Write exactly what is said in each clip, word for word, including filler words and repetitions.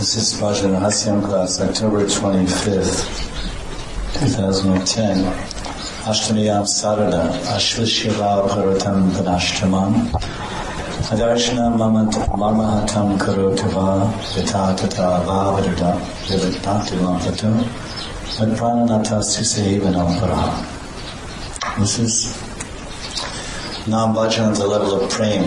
This is Bhajan Rahasyam class, October twenty-fifth, twenty ten. Ashtamiyam Sarana, Ashvishiva Bharatam Vanashtamam, Adarshana Mamahatam Karotava, Vitatata Vavaduda, Vivitanti Lampato, Adprananata Susevanam Paraha. This is Nam Bhajan at the level of Prem,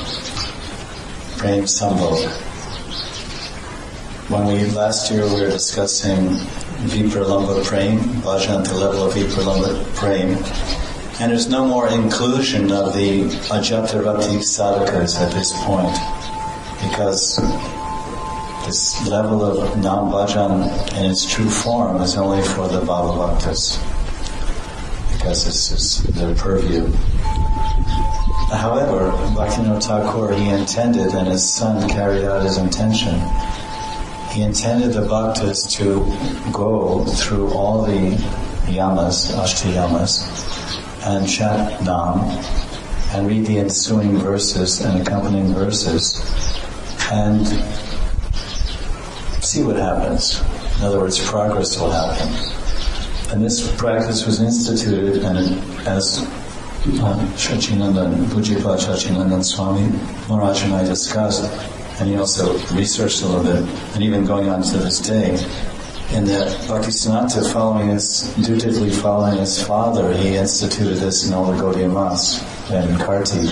Prem Sambho. When we, last year we were discussing Vipralambha Prem, Bhajan at the level of Vipralambha Prem, and there's no more inclusion of the Ajapta Bhakti sadhakas at this point, because this level of Nam Bhajan in its true form is only for the Bhava Bhaktas, because this is their purview. However, Bhaktivinoda Thakur, he intended, and his son carried out his intention, he intended the bhaktas to go through all the yamas, ashtayamas, and chant Nam, and read the ensuing verses and accompanying verses, and see what happens. In other words, progress will happen. And this practice was instituted, and as uh, Shachinandan, Pujyapad Shachinandan Swami Maharaj and I discussed, and he also researched a little bit, and even going on to this day, in that Bhaktisiddhanta, following his, dutifully following his father, he instituted this in all the Gaudiya Mas in Karti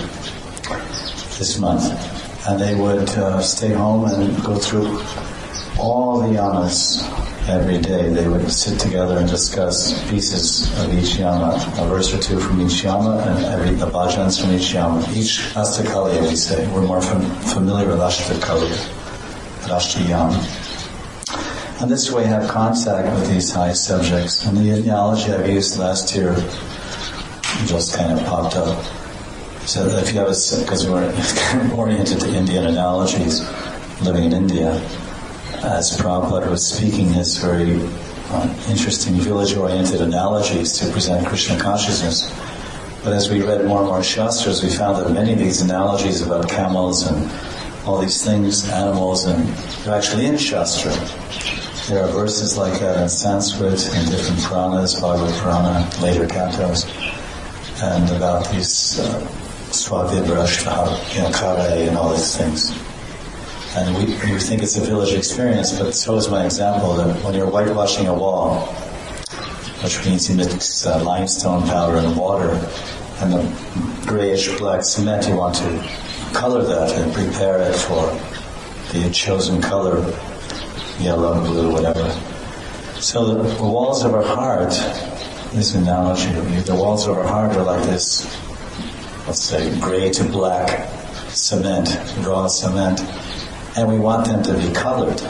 this month. And they would uh, stay home and go through all the yamas every day. They would sit together and discuss pieces of each yama, a verse or two from each yama, and every the bhajans from each yama. Each Astakaliya, we say. We're more fam- familiar with Astakaliya, Ashtayama. And this way have contact with these high subjects. And the analogy I've used last year just kind of popped up. So that if you have a, because we're kind of oriented to Indian analogies, living in India, as Prabhupada was speaking his very uh, interesting village-oriented analogies to present Krishna consciousness. But as we read more and more Shastras, we found that many of these analogies about camels and all these things, animals, and they're actually in Shastra. There are verses like that in Sanskrit, in different Puranas, Bhagavad Purana, later cantos, and about these uh, Swavibra, you know, Kare, and all these things. And we, we think it's a village experience, but so is my example that when you're whitewashing a wall, which means you mix uh, limestone powder and water, and the grayish-black cement, you want to color that and prepare it for the chosen color, yellow, blue, whatever. So the, the walls of our heart, this analogy, the walls of our heart are like this, let's say, gray to black cement, raw cement, and we want them to be colored.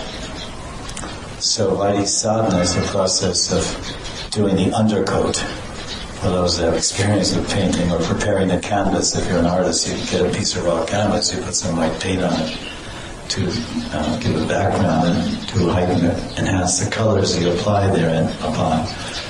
So Vaidhi sadhana is the process of doing the undercoat. For those that have experience with painting or preparing the canvas, if you're an artist, you get a piece of raw canvas, you put some white paint on it to uh, give a background and to heighten it, enhance the colors you apply therein upon.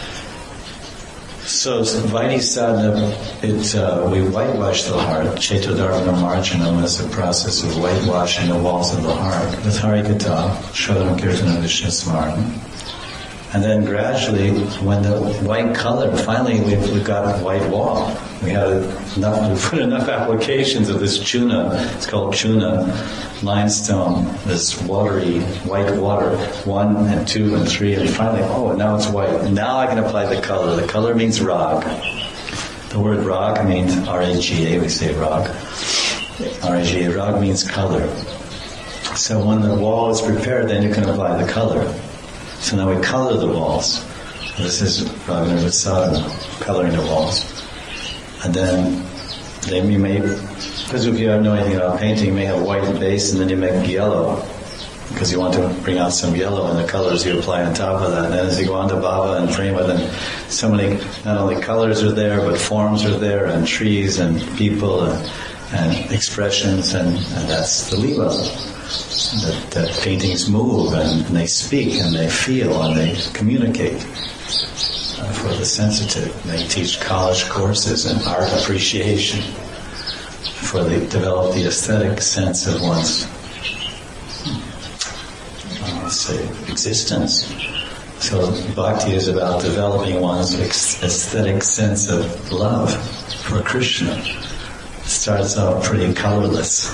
So Vaidhi sadhana, it, uh, we whitewash the heart. Cetodarvana marjanam is a process of whitewashing the walls of the heart with Harikatha, Shravanam Kirtanam Vishnu Smaranam. And then gradually, when the white color, finally we've, we've got a white wall. We had enough, we put enough applications of this chuna, it's called chuna, limestone, this watery, white water, one and two and three, and finally, oh, now it's white. Now I can apply the color. The color means rag. The word rag means R A G A, we say rag. R A G A, rag means color. So when the wall is prepared, then you can apply the color. So now we color the walls. This is Raghunath sadhana, coloring the walls. And then, then you may, because if you don't know anything about painting, you may have a white base and then you make yellow, because you want to bring out some yellow and the colors you apply on top of that. And then as you go on to Bhava and Prema, then so many, not only colors are there, but forms are there, and trees and people and, and expressions, and, and that's the Lila. That, that paintings move and, and they speak and they feel and they communicate uh, for the sensitive. They teach college courses in art appreciation for the develop the aesthetic sense of one's um, say, existence. So bhakti is about developing one's aesthetic sense of love for Krishna. It starts out pretty colorless.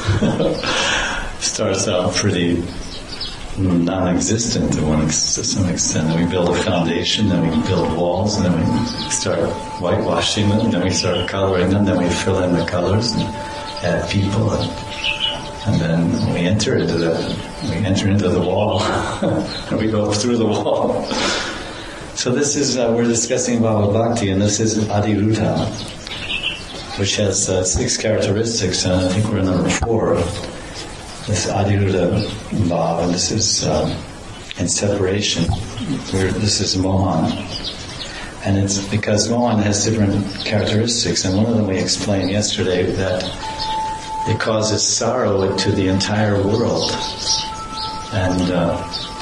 Starts out pretty non-existent to, one ex- to some extent. Then we build a foundation, then we build walls, and then we start whitewashing them, then we start coloring them, then we fill in the colors and add people, and, and then we enter into the we enter into the wall, and we go through the wall. So this is uh, we're discussing Bhava Bhakti, and this is Adiruddha, which has uh, six characteristics, and I think we're number four. This Adiruddha Bhava, and this is um, in separation. We're, this is Mohan. And it's because Mohan has different characteristics, and one of them we explained yesterday, that it causes sorrow to the entire world. And uh,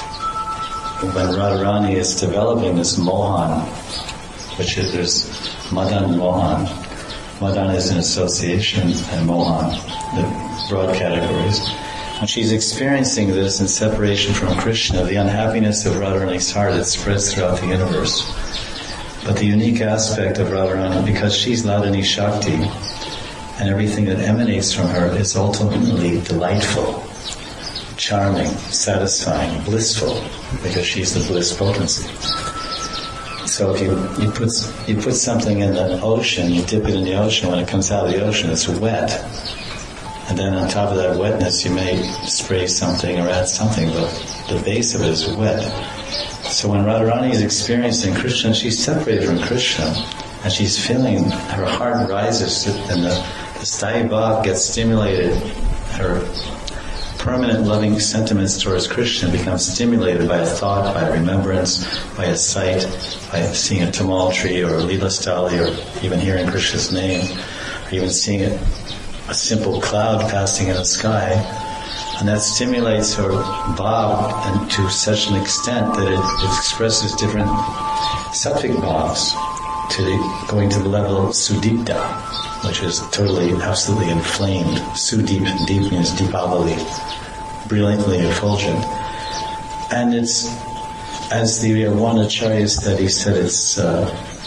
when Radharani is developing this Mohan, which is, there's Madan Mohan. Madan is an association, and Mohan, the broad categories. When she's experiencing this in separation from Krishna, the unhappiness of Radharani's heart, it spreads throughout the universe. But the unique aspect of Radharani, because she's Ladini Shakti, and everything that emanates from her is ultimately delightful, charming, satisfying, blissful, because she's the bliss potency. So if you, you put you put something in the ocean, you dip it in the ocean, when it comes out of the ocean, it's wet. And then on top of that wetness, you may spray something or add something, but the base of it is wet. So when Radharani is experiencing Krishna, she's separated from Krishna, and she's feeling, her heart rises, and the, the Sthayi Bhav gets stimulated. Her permanent loving sentiments towards Krishna become stimulated by a thought, by a remembrance, by a sight, by seeing a tamal tree or a lila stali, or even hearing Krishna's name, or even seeing it. A simple cloud passing in the sky, and that stimulates her bhav and to such an extent that it, it expresses different sattvic bhavs, to the, going to the level of sudipta, which is totally, absolutely inflamed. Sudip, deep means deepavali, brilliantly effulgent. And it's, as the uh, one acharya study said, it's uh,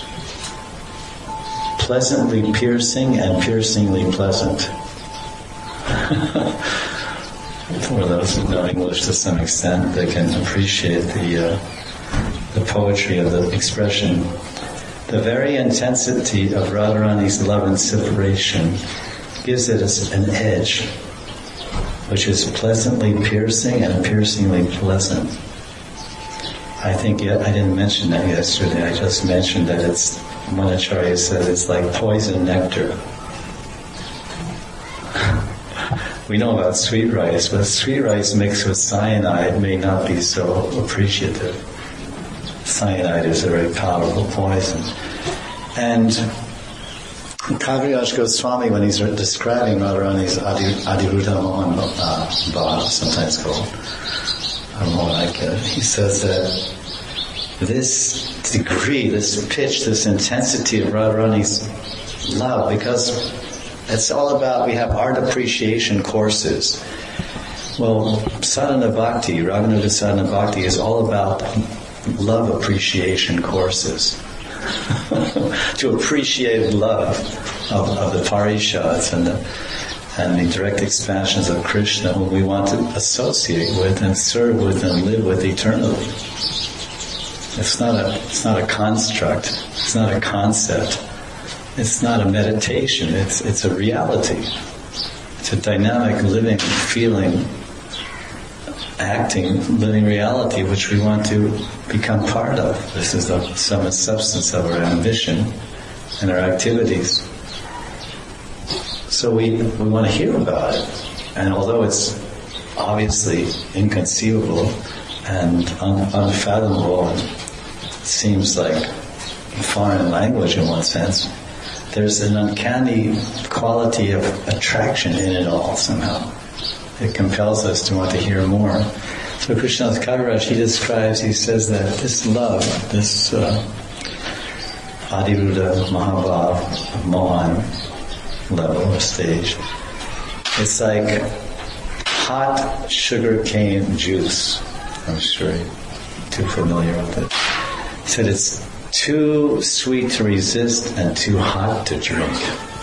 pleasantly piercing and piercingly pleasant. For those who know English to some extent, they can appreciate the uh, the poetry of the expression. The very intensity of Radharani's love and separation gives it an edge, which is pleasantly piercing and piercingly pleasant. I think yeah, I didn't mention that yesterday. I just mentioned that it's, one acharya said it's like poison nectar. We know about sweet rice, but sweet rice mixed with cyanide may not be so appreciative. Cyanide is a very powerful poison. And Kaviraj Goswami, when he's describing Radharani's Adiruddha Mohan uh, Bhav, sometimes called, I don't know, like uh, he says that this degree, this pitch, this intensity of Radharani's love, because it's all about, we have art appreciation courses. Well, sadhana bhakti, Raghunath sadhana bhakti is all about love appreciation courses. To appreciate love of, of the parishads and the, and the direct expansions of Krishna, whom we want to associate with and serve with and live with eternally. It's not a, it's not a construct. It's not a concept. It's not a meditation. It's, it's a reality. It's a dynamic, living, feeling, acting, living reality which we want to become part of. This is the sum and substance of our ambition and our activities. So we, we want to hear about it. And although it's obviously inconceivable and un, unfathomable and seems like a foreign language in one sense, there's an uncanny quality of attraction in it all somehow. It compels us to want to hear more. So Krishnadas Kaviraj, he describes, he says that this love, this uh, Adiruddha Mahabhav Mohan level or stage, it's like hot sugar cane juice. I'm sure you're too familiar with it. He said it's too sweet to resist and too hot to drink.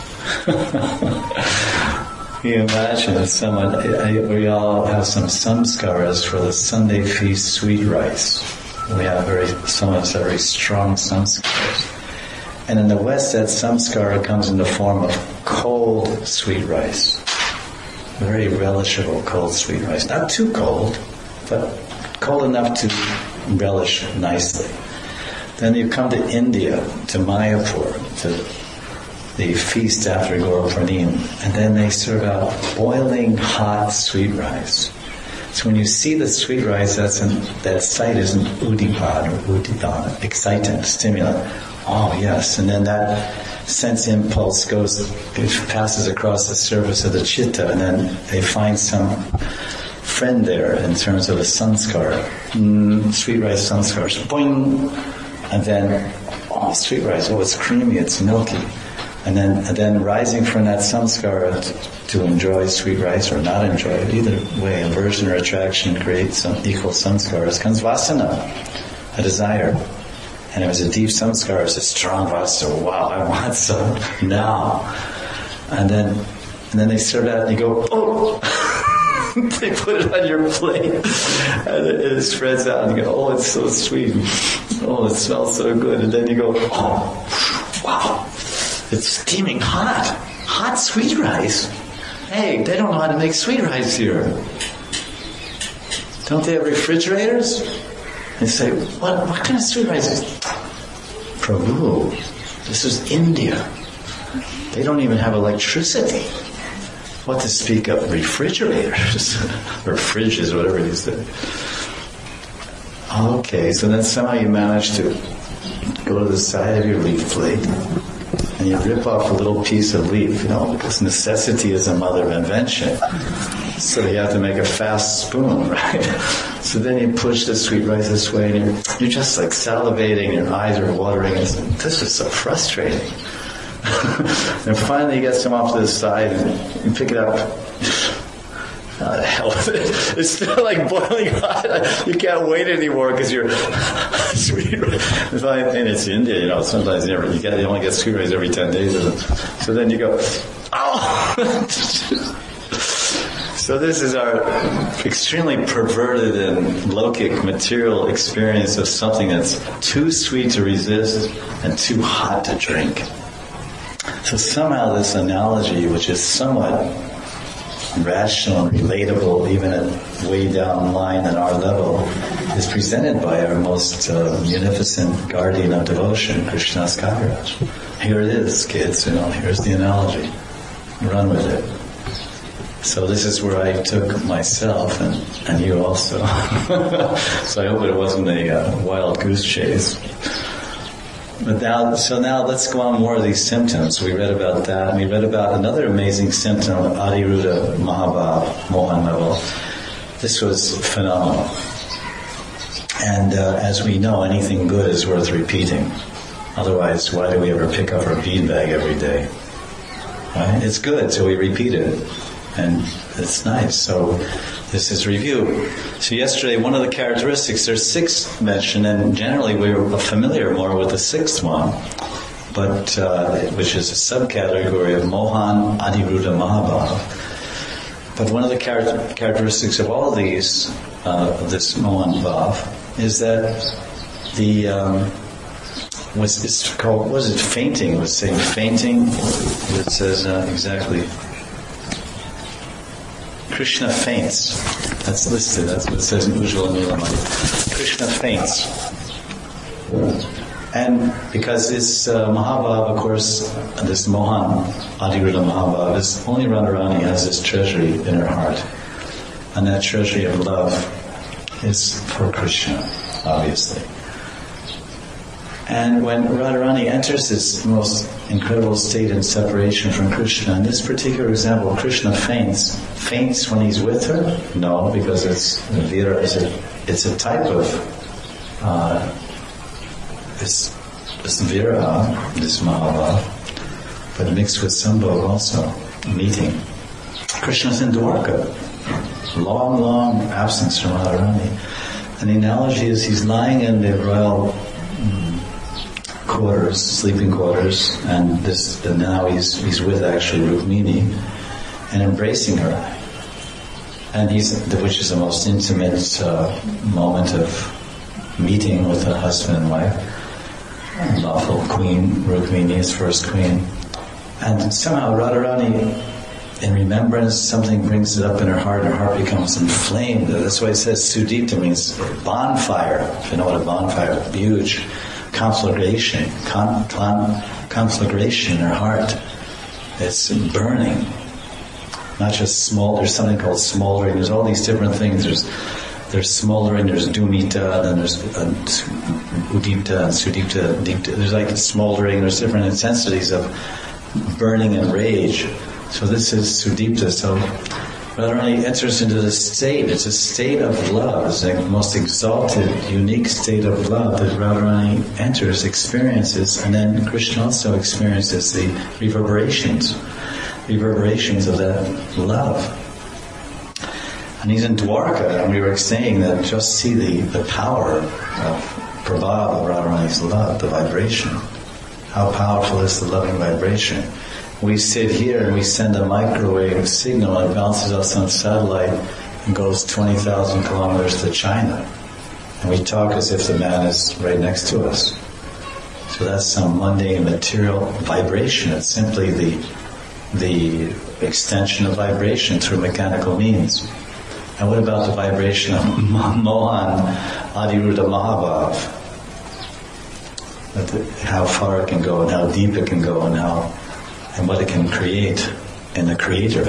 Can you imagine if someone, we all have some samskaras for the Sunday feast sweet rice. We have very, some of us have very strong samskaras. And in the West, that samskara comes in the form of cold sweet rice. Very relishable cold sweet rice. Not too cold, but cold enough to relish nicely. Then you come to India, to Mayapur, to the feast after Guru Purnima, and then they serve out boiling hot sweet rice. So when you see the sweet rice, that's an, that sight is an udipad or udipad, excitant, stimulant. Oh yes, and then that sense impulse goes, it passes across the surface of the chitta, and then they find some friend there in terms of a sanskar, mm, sweet rice sanskars, boing, and then oh, sweet rice, oh, it's creamy, it's milky, and then and then rising from that samskara to, to enjoy sweet rice or not enjoy it, either way, aversion or attraction creates some equal samskaras, comes vasana, a desire. And it was a deep samskara, it was a strong vasana. Wow, I want some now. And then, and then they serve out, and you go, oh! They put it on your plate, and it, it spreads out, and you go, oh, it's so sweet. Oh, it smells so good. And then you go, oh, wow, it's steaming hot, hot sweet rice. Hey, they don't know how to make sweet rice here. Don't they have refrigerators? And say, what, what kind of sweet rice is this? Prabhu, this is India. They don't even have electricity. What to speak of refrigerators or fridges, whatever you say. Okay, so then somehow you manage to go to the side of your leaf plate and you rip off a little piece of leaf, you know, because necessity is the mother of invention. So you have to make a fast spoon, right? So then you push the sweet rice this way, and you're, you're just like salivating, your eyes are watering, and this is so frustrating. And finally you get some off to the side, and you pick it up. Oh, the hell with it. It's still like boiling hot. You can't wait anymore because you're sweet rice. And it's India, you know, sometimes you, never, you, get, you only get sweet rice every ten days. So then you go, oh! So this is our extremely perverted and lokic material experience of something that's too sweet to resist and too hot to drink. So somehow this analogy, which is somewhat rational and relatable even at way down the line at our level, is presented by our most uh, munificent guardian of devotion, Krishnadas Kaviraj. Here it is, kids, you know, here's the analogy. Run with it. So this is where I took myself and, and you also. So I hope it wasn't a uh, wild goose chase. But now, so now let's go on more of these symptoms. We read about that, and we read about another amazing symptom of Adiruddha Mahabhav, Mohan level. This was phenomenal. And uh, as we know, anything good is worth repeating. Otherwise, why do we ever pick up our beanbag every day? Right? It's good, so we repeat it. And it's nice. So this is review. So yesterday, one of the characteristics, there's six mentioned, and generally we're familiar more with the sixth one, but uh, which is a subcategory of Mohan Adiruddha Mahabhav. But one of the char- characteristics of all of these, uh, of this Mohan Bhav, is that the um, what's it's called? What is it? Fainting. It was saying fainting. It says uh, exactly. Krishna faints. That's listed. That's what it says in Ujjvala Nilamani. Krishna faints. And because this uh, Mahabhav, of course, this Mohan Adiruddha Mahabhav, is only Radharani has this treasury in her heart. And that treasury of love is for Krishna, obviously. And when Radharani enters this most incredible state in separation from Krishna, in this particular example, Krishna faints. Faints when he's with her? No, because it's Vira is a it's a type of uh, this this Vira, this Mahabhav, but mixed with Sambhog also, meeting. Krishna's in Dwarka. Long, long absence from Radharani. And the analogy is he's lying in the royal quarters, sleeping quarters, and this and now he's he's with actually Rukmini and embracing her. And he's, which is the most intimate uh, moment of meeting with a husband and wife. Lawful queen, Rukmini, his first queen. And somehow Radharani, in remembrance, something brings it up in her heart, and her heart becomes inflamed. That's why it says Sudipta means bonfire. If you know what a bonfire is, huge conflagration, con, con, conflagration in her heart. It's burning. Not just small, there's something called smoldering. There's all these different things. There's there's smoldering, there's Dumita, and then there's uh, Udipta and Sudipta. Dipta. There's like smoldering, there's different intensities of burning and rage. So this is Sudipta. So Radharani enters into this state. It's a state of love. It's the most exalted, unique state of love that Radharani enters, experiences, and then Krishna also experiences the reverberations, reverberations of that love. And he's in Dwarka, and we were saying that just see the, the power of Prabhava, of Radharani's love, the vibration. How powerful is the loving vibration? We sit here and we send a microwave signal, and it bounces us on satellite and goes twenty thousand kilometers to China. And we talk as if the man is right next to us. So that's some mundane material vibration. It's simply the the extension of vibration through mechanical means. And what about the vibration of Mohan Adiruddha Mahabhav? How far it can go and how deep it can go and how and what it can create in the creator.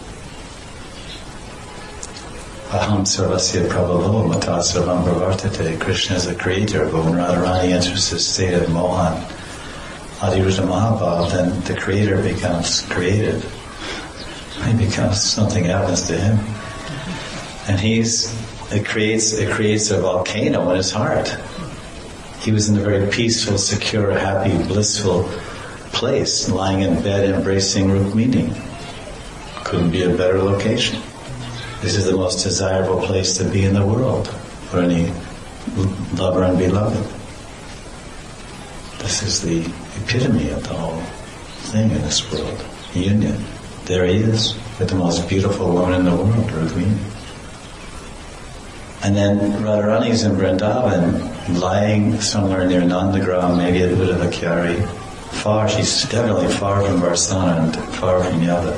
Aham sarvasya prabhavo mata sarvam pravartate. Krishna is the creator, but when Radharani enters the state of Mohan Adiruddha Mahabhav, then the creator becomes created. He becomes, something happens to him. And he's, it creates, it creates a volcano in his heart. He was in a very peaceful, secure, happy, blissful place, lying in bed, embracing Rukmini. Couldn't be a better location. This is the most desirable place to be in the world for any lover and beloved. This is the epitome of the whole thing in this world. Union. There he is, with the most beautiful woman in the world, Rukmini. And then Radharani's in Vrindavan, lying somewhere near Nandagram, maybe at Uddavakyari. Far, she's definitely far from Varsana and far from Yavat.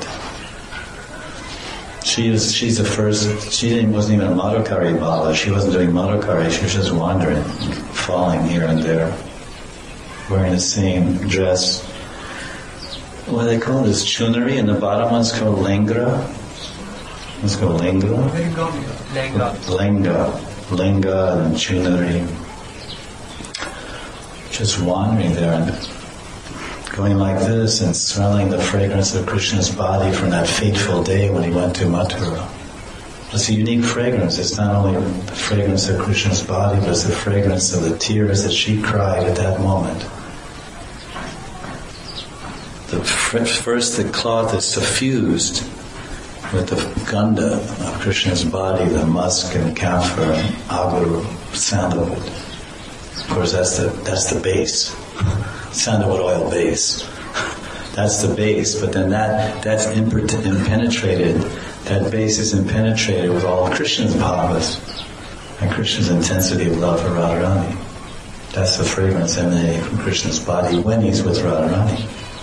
She is, she's the first, she didn't, wasn't even a Madhukari Bala. She wasn't doing Madhukari, she was just wandering, falling here and there, wearing the same dress. What do they call this? Chunari, and the bottom one's called Lengra. Let's go Lenga. Lenga. Lenga. Lenga and Chunari. Just wandering there and going like this and smelling the fragrance of Krishna's body from that fateful day when he went to Mathura. It's a unique fragrance. It's not only the fragrance of Krishna's body, but it's the fragrance of the tears that she cried at that moment. The first, the cloth is suffused with the ganda of Krishna's body, the musk and camphor and aguru, sandalwood. Of course, that's the that's the base, sandalwood oil base. That's the base, but then that that's imper- impenetrated. That base is impenetrated with all Krishna's bhavas and Krishna's intensity of love for Radharani. That's the fragrance emanating from Krishna's body when he's with Radharani.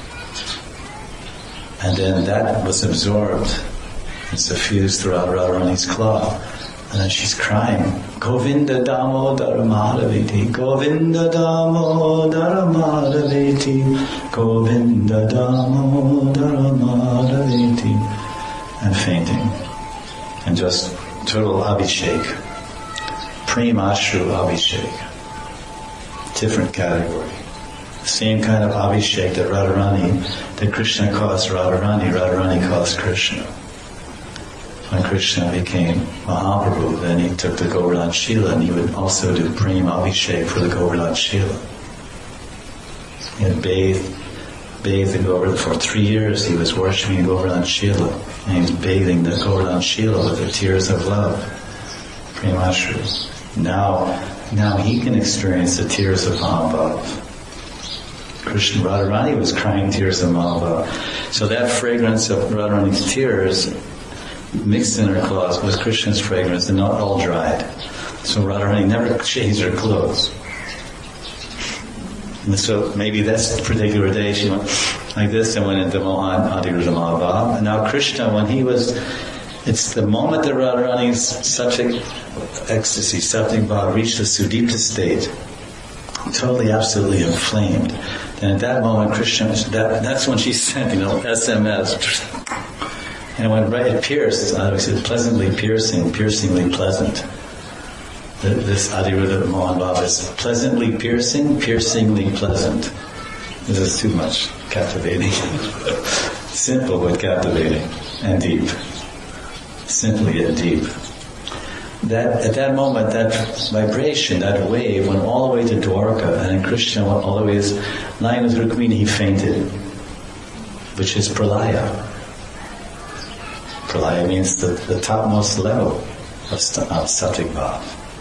And then that was absorbed and suffused throughout Radharani's cloth. And then she's crying, Govinda Damodara Madhaveti, Govinda Damodara Madhaveti, Govinda Damodara Madhaveti, and fainting. And just total abhishek, Premashru abhishek, different category. Same kind of abhishek that Radharani, that Krishna caused Radharani, Radharani caused Krishna. When Krishna became Mahaprabhu, then he took the Govardhan Shila, and he would also do Prem Abhishek for the Govardhan Shila. He had bathed, bathed the Govardhan, for three years he was worshipping Govardhan Shila, and he was bathing the Govardhan Shila with the tears of love, Premashru. Now, now he can experience the tears of Mahabhav. Krishna Radharani was crying tears of Mahabhav. So that fragrance of Radharani's tears mixed in her clothes with Krishna's fragrance and not all dried. So Radharani never changed her clothes. And so maybe this particular day she went like this and went into Mohan Adiruddha Mahabhav. And now Krishna, when he was, it's the moment that Radharani's subject ecstasy, subject bhav, reached the Sudipta state, totally, absolutely inflamed. And at that moment, Krishna, that, that's when she sent, you know, S M S. And it went right, it pierced, I said, pleasantly piercing, piercingly pleasant. This Adiruddha Mohan Bhav is pleasantly piercing, piercingly pleasant. This is too much captivating. Simple but captivating and deep. Simply yet deep. That at that moment, that vibration, that wave went all the way to Dwarka, and then Krishna went all the way, lying with Rukmini, he fainted, which is pralaya. Pralaya means the, the topmost level of, st- of sattvic bhav.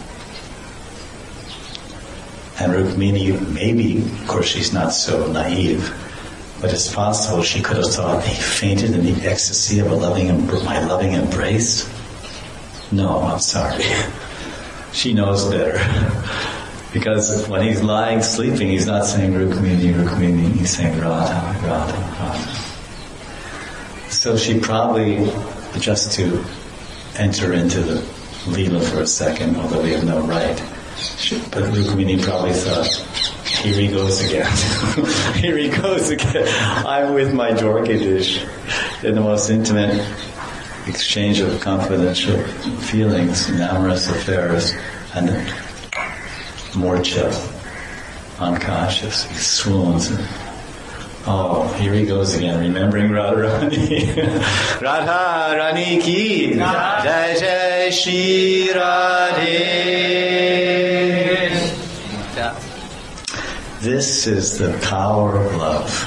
And Rukmini, maybe, of course she's not so naive, but it's possible she could have thought he fainted in the ecstasy of a loving, my loving embrace. No, I'm sorry. She knows better. Because when he's lying, sleeping, he's not saying Rukmini, Rukmini, he's saying Radha, Radha, Radha. So she probably, just to enter into the Leela for a second, although we have no right, she, but Rukmini probably thought, here he goes again. Here he goes again. I'm with my Dwarka dish in the most intimate exchange of confidential feelings and amorous affairs, and Morcha, unconscious, he swoons. And, oh, here he goes again, remembering Radharani. Radha Rani ki Jai Jai Shri Radhe. This is the power of love.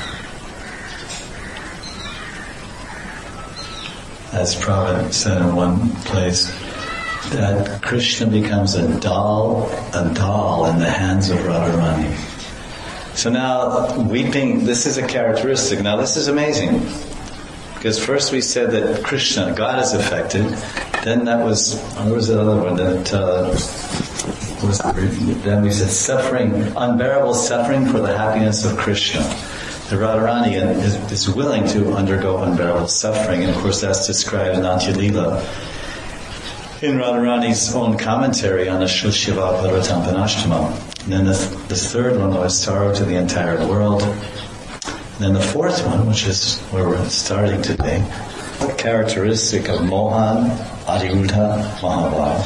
As Prabhupada said in one place, that Krishna becomes a doll, a doll in the hands of Radharani. So now, weeping, this is a characteristic. Now this is amazing. Because first we said that Krishna, God is affected. Then that was, what was the other one? That uh, was the, then we said suffering, unbearable suffering for the happiness of Krishna. The Radharani is, is willing to undergo unbearable suffering, and of course that's described in Natya Leela. In Radharani's own commentary on the Shiva Parvatam Panashtama. And then the, the third one was sorrow to the entire world. And then the fourth one, which is where we're starting today, a characteristic of Mohan Adiruddha Mahabhav.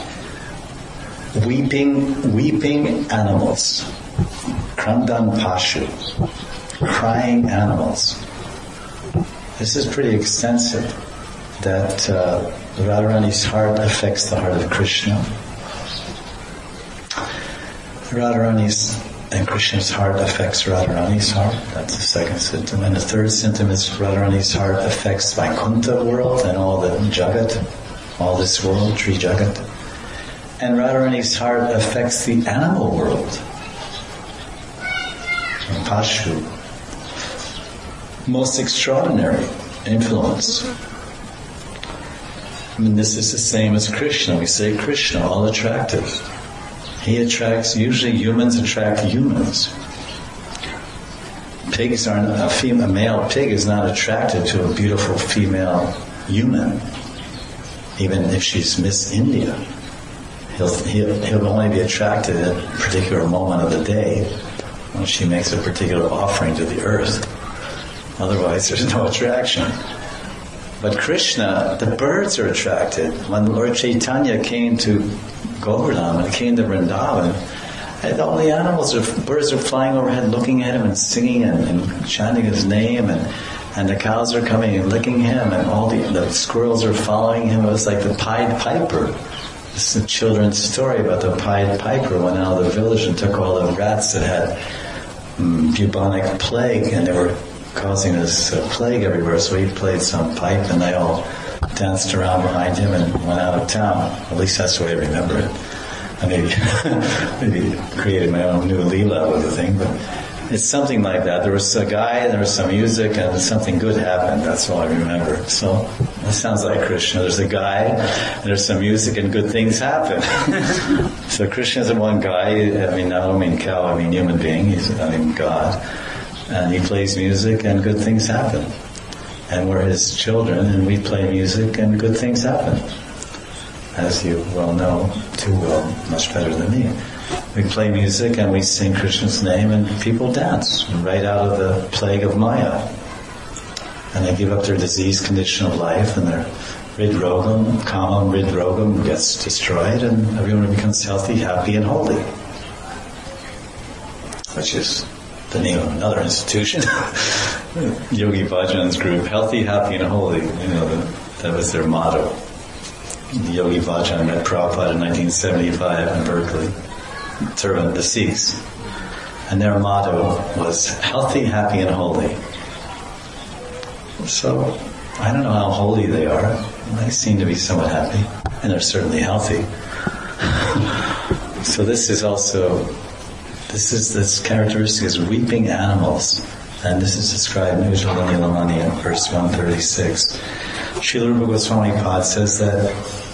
Weeping, weeping animals. Krandan Pashu. Crying animals. This is pretty extensive. That uh, Radharani's heart affects the heart of Krishna. Radharani's and Krishna's heart affects Radharani's heart. That's the second symptom. And the third symptom is Radharani's heart affects Vaikuntha world and all the Jagat, all this world, Tri Jagat. And Radharani's heart affects the animal world. And Pashu. Most extraordinary influence. I mean, this is the same as Krishna. We say Krishna, all attractive. He attracts, usually humans attract humans. Pigs aren't, a, female, a male pig is not attracted to a beautiful female human, even if she's Miss India. He'll, he'll, he'll only be attracted at a particular moment of the day when she makes a particular offering to the earth. Otherwise, there's no attraction. But Krishna, the birds are attracted. When Lord Chaitanya came to Govardhan, when he came to Vrindavan, and all the animals, are, birds are flying overhead looking at him and singing and, and chanting his name, and, and the cows are coming and licking him, and all the, the squirrels are following him. It was like the Pied Piper. This is a children's story about the Pied Piper went out of the village and took all the rats that had um, bubonic plague, and they were causing this uh, plague everywhere, so he played some pipe and they all danced around behind him and went out of town. At least that's the way I remember it. I maybe, maybe created my own new Leela with the thing, but it's something like that. There was a guy, there was some music, and something good happened. That's all I remember. So that sounds like Krishna. There's a guy, and there's some music, and good things happen. So Krishna is one guy. I mean, I don't mean cow. I mean human being. He's, I mean God, and he plays music, and good things happen. And we're his children, and we play music, and good things happen. As you well know, too well, much better than me. We play music and we sing Krishna's name and people dance right out of the plague of Maya. And they give up their disease condition of life and their ridrogam, kama ridrogam gets destroyed and everyone becomes healthy, happy and holy. Which is the name of another institution. Yogi Bhajan's group, healthy, happy and holy. You know, the, that was their motto. The Yogi Bhajan met Prabhupada in nineteen seventy-five in Berkeley. Servant the Sikhs, and their motto was healthy, happy, and holy. So I don't know how holy they are. They seem to be somewhat happy, and they're certainly healthy. So this is also this is this characteristic is weeping animals, and this is described in Ujjvala Nilamani in verse one thirty-six. Srila Rupa Goswami Pad says that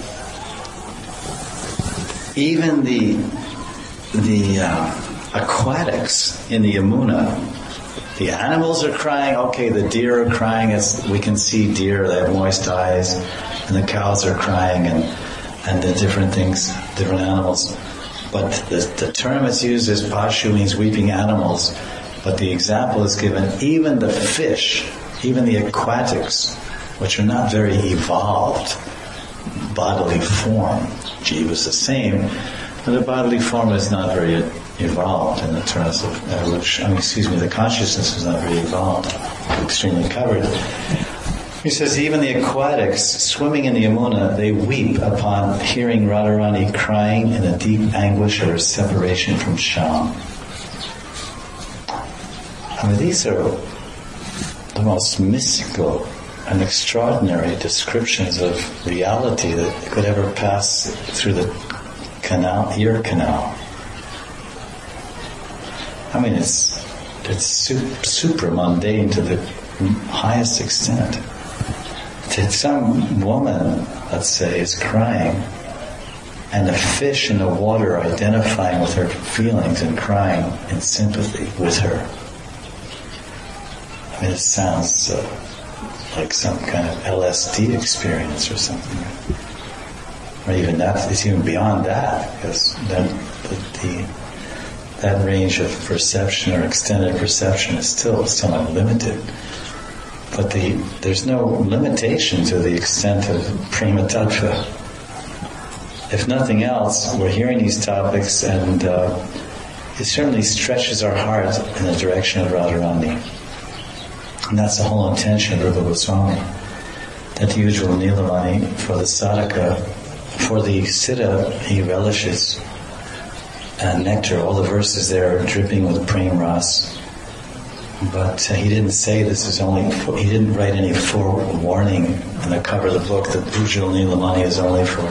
even the the uh, aquatics in the Yamuna, the animals are crying. Okay, the deer are crying. It's, we can see deer; they have moist eyes, and the cows are crying, and and the different things, different animals. But the, the term that's used is pashu, means weeping animals. But the example is given: even the fish, even the aquatics, which are not very evolved bodily form. Jiva is the same. But the bodily form is not very evolved in the terms of evolution. I mean, excuse me, the consciousness is not very evolved, extremely covered. He says, even the aquatics swimming in the Yamuna, they weep upon hearing Radharani crying in a deep anguish of her separation from Shyam. I mean, these are the most mystical and extraordinary descriptions of reality that could ever pass through the canal, ear canal. I mean, it's it's super, super mundane to the highest extent. That some woman, let's say, is crying, and a fish in the water identifying with her feelings and crying in sympathy with her. I mean, it sounds uh, like some kind of L S D experience or something. Or even that, it's even beyond that, because then the, the, that range of perception or extended perception is still somewhat limited. But the, there's no limitation to the extent of Prema Tattva. If nothing else, we're hearing these topics and uh, it certainly stretches our heart in the direction of Radharani. And that's the whole intention of Rupa Goswami. That the Ujjvala Nilamani, for the sadhaka, for the siddha, he relishes uh, nectar. All the verses there are dripping with prem ras. But uh, he didn't say this is only, for, he didn't write any forewarning on the cover of the book that Ujjvala Nilamani is only for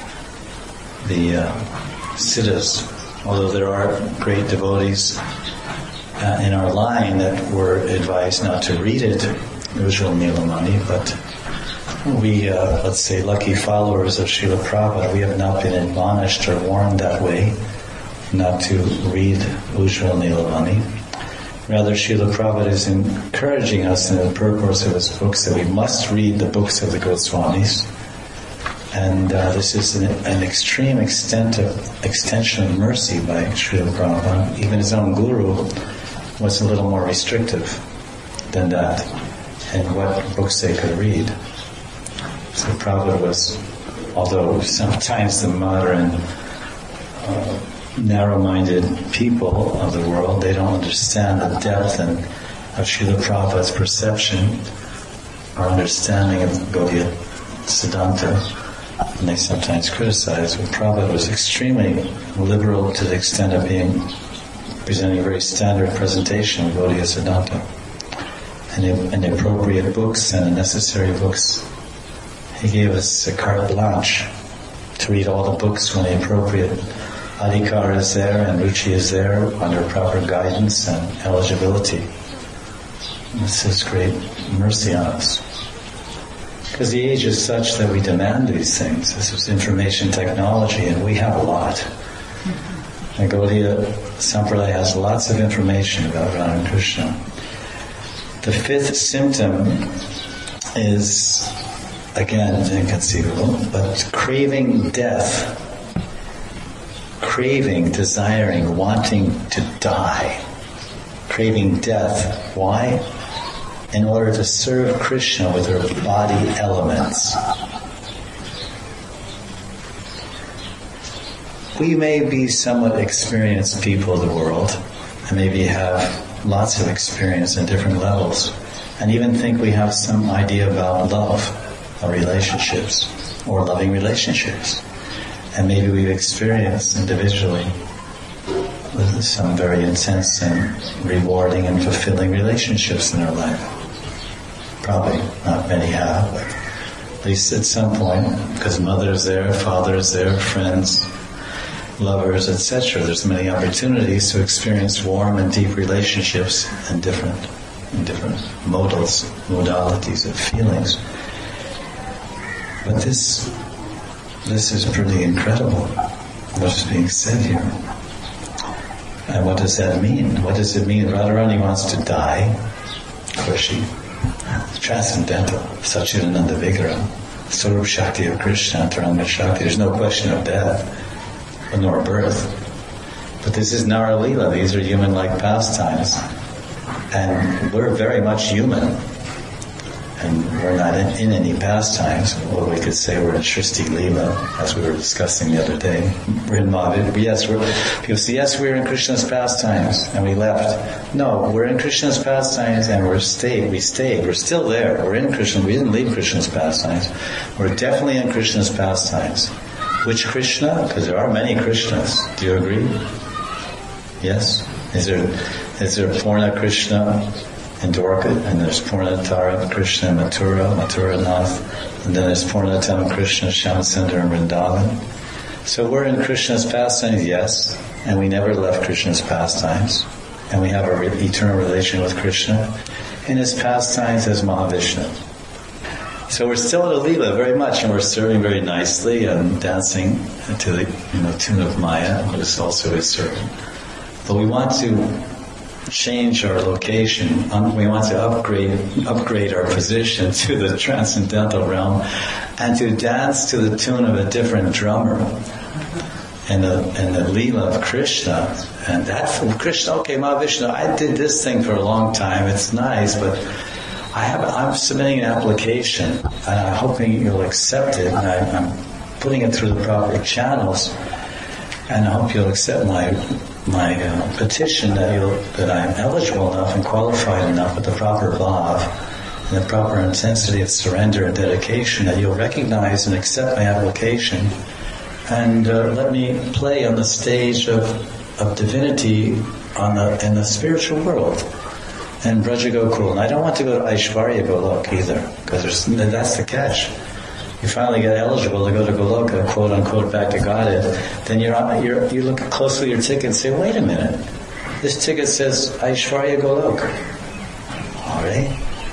the uh, siddhas. Although there are great devotees uh, in our line that were advised not to read it, Ujjvala Nilamani, but we, uh, let's say, lucky followers of Srila Prabhupada, we have not been admonished or warned that way not to read Ujjvala Nilamani. Rather, Srila Prabhupada is encouraging us in the purport of his books that we must read the books of the Goswamis. And uh, this is an, an extreme extent of extension of mercy by Srila Prabhupada. Even his own guru was a little more restrictive than that in what books they could read. So Prabhupada was, although sometimes the modern uh, narrow-minded people of the world, they don't understand the depth and of Srila Prabhupada's perception or understanding of Gaudiya Siddhanta, and they sometimes criticize. But Prabhupada was extremely liberal to the extent of being presenting a very standard presentation of Gaudiya Siddhanta, and, in, and the appropriate books and the necessary books. He gave us a carte blanche to read all the books when the appropriate adhikar is there and ruchi is there under proper guidance and eligibility. This is great mercy on us. Because the age is such that we demand these things. This is information technology, and we have a lot. The Gaudiya Sampradaya has lots of information about Radha and Krishna. The fifth symptom is, again, inconceivable, but craving death, craving, desiring, wanting to die, craving death. Why? In order to serve Krishna with her body elements. We may be somewhat experienced people of the world, and maybe have lots of experience in different levels, and even think we have some idea about love or relationships, or loving relationships. And maybe we've experienced individually with some very intense and rewarding and fulfilling relationships in our life. Probably not many have, but at least at some point, because mother is there, father is there, friends, lovers, et cetera. There's many opportunities to experience warm and deep relationships and different, in different modals, modalities of feelings. But this, this is pretty incredible, what's being said here. And what does that mean? What does it mean? Radharani wants to die. Of course, she transcendental, Satchidananda Vigraha, Swarup Shakti of Krishna, Antaranga Shakti. There's no question of death, nor birth. But this is Nara Leela. These are human-like pastimes. And we're very much human. And we're not in, in any pastimes. Well, we could say we're in Shristi Leela, as we were discussing the other day. We're in Mahavir. Yes, we're, people say, yes, we're in Krishna's pastimes, and we left. No, we're in Krishna's pastimes, and we're stayed. We stayed. We're still there. We're in Krishna. We didn't leave Krishna's pastimes. We're definitely in Krishna's pastimes. Which Krishna? Because there are many Krishnas. Do you agree? Yes? Is there, is there Purna Krishna in Dwarka, and there's Purnatara Krishna in Mathura, Mathura Nath, and then there's Purnatam Krishna, Shyamsundar and Vrindavan. So we're in Krishna's pastimes, yes, and we never left Krishna's pastimes, and we have an eternal relation with Krishna in his pastimes as Mahavishnu. So we're still at a Leela very much, and we're serving very nicely and dancing to the you know, tune of Maya, who is also his servant. But we want to change our location. Um, we want to upgrade upgrade our position to the transcendental realm and to dance to the tune of a different drummer and the, and the Leela of Krishna. And that from Krishna, okay, Mahavishnu, I did this thing for a long time. It's nice, but I have, I'm submitting an application and I'm hoping you'll accept it. And I, I'm putting it through the proper channels, and I hope you'll accept my my uh, petition that you that I'm eligible enough and qualified enough with the proper bhav and the proper intensity of surrender and dedication that you'll recognize and accept my application and uh, let me play on the stage of of divinity on the in the spiritual world and Braja Gokul. And I don't want to go to Aishwarya Golok either, because that's the catch. You finally get eligible to go to Goloka, quote unquote, back to Godhead, then you're, you're, you look closely at your ticket and say, wait a minute, this ticket says Aishwarya Golok. All right.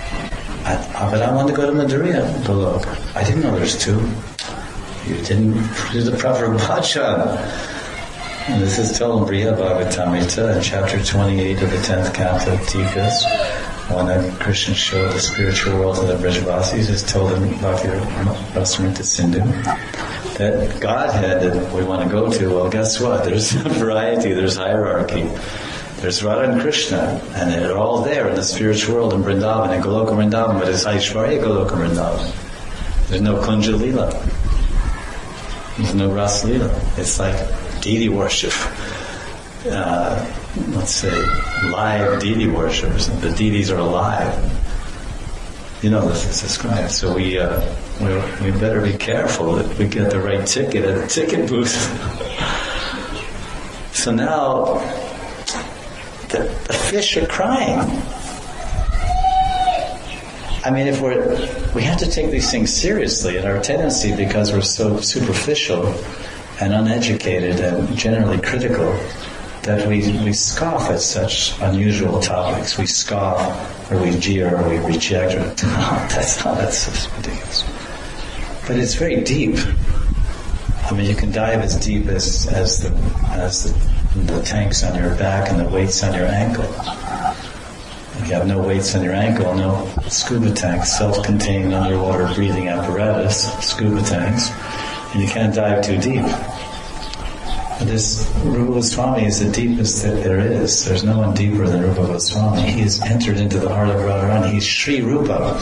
I, but I want to go to Madhurya Golok. I didn't know there's two. You didn't do the proper bhajan. And this is told in Briha Bhagavatamrita in chapter twenty-eight of the tenth canto of Tikas. When Krishna showed the spiritual world to the Brajavasis, is told in Bhakti Rasamrita Sindhu that Godhead that we want to go to, well, guess what? There's variety, there's hierarchy. There's Radha and Krishna, and they're all there in the spiritual world in Vrindavan, in Goloka Vrindavan, but it's Aishwarya Goloka Vrindavan. There's no Kunja Leela. There's no Ras Leela. It's like deity worship. Uh, let's say, live deity worshippers. The deities are alive. You know this is described. So we uh, we we better be careful that we get the right ticket at the ticket booth. So now the, the fish are crying. I mean, if we're we have to take these things seriously, and our tendency, because we're so superficial and uneducated and generally critical that we, we scoff at such unusual topics. We scoff, or we jeer, or we reject, or, no, that's not, that's just ridiculous. But it's very deep. I mean, you can dive as deep as, as the, as the, the tanks on your back and the weights on your ankle. If you have no weights on your ankle, no scuba tanks, self-contained underwater breathing apparatus, scuba tanks, and you can't dive too deep. This Rupa Goswami is the deepest that there is. There's no one deeper than Rupa Goswami. He has entered into the heart of Radharani. He's Sri Rupa.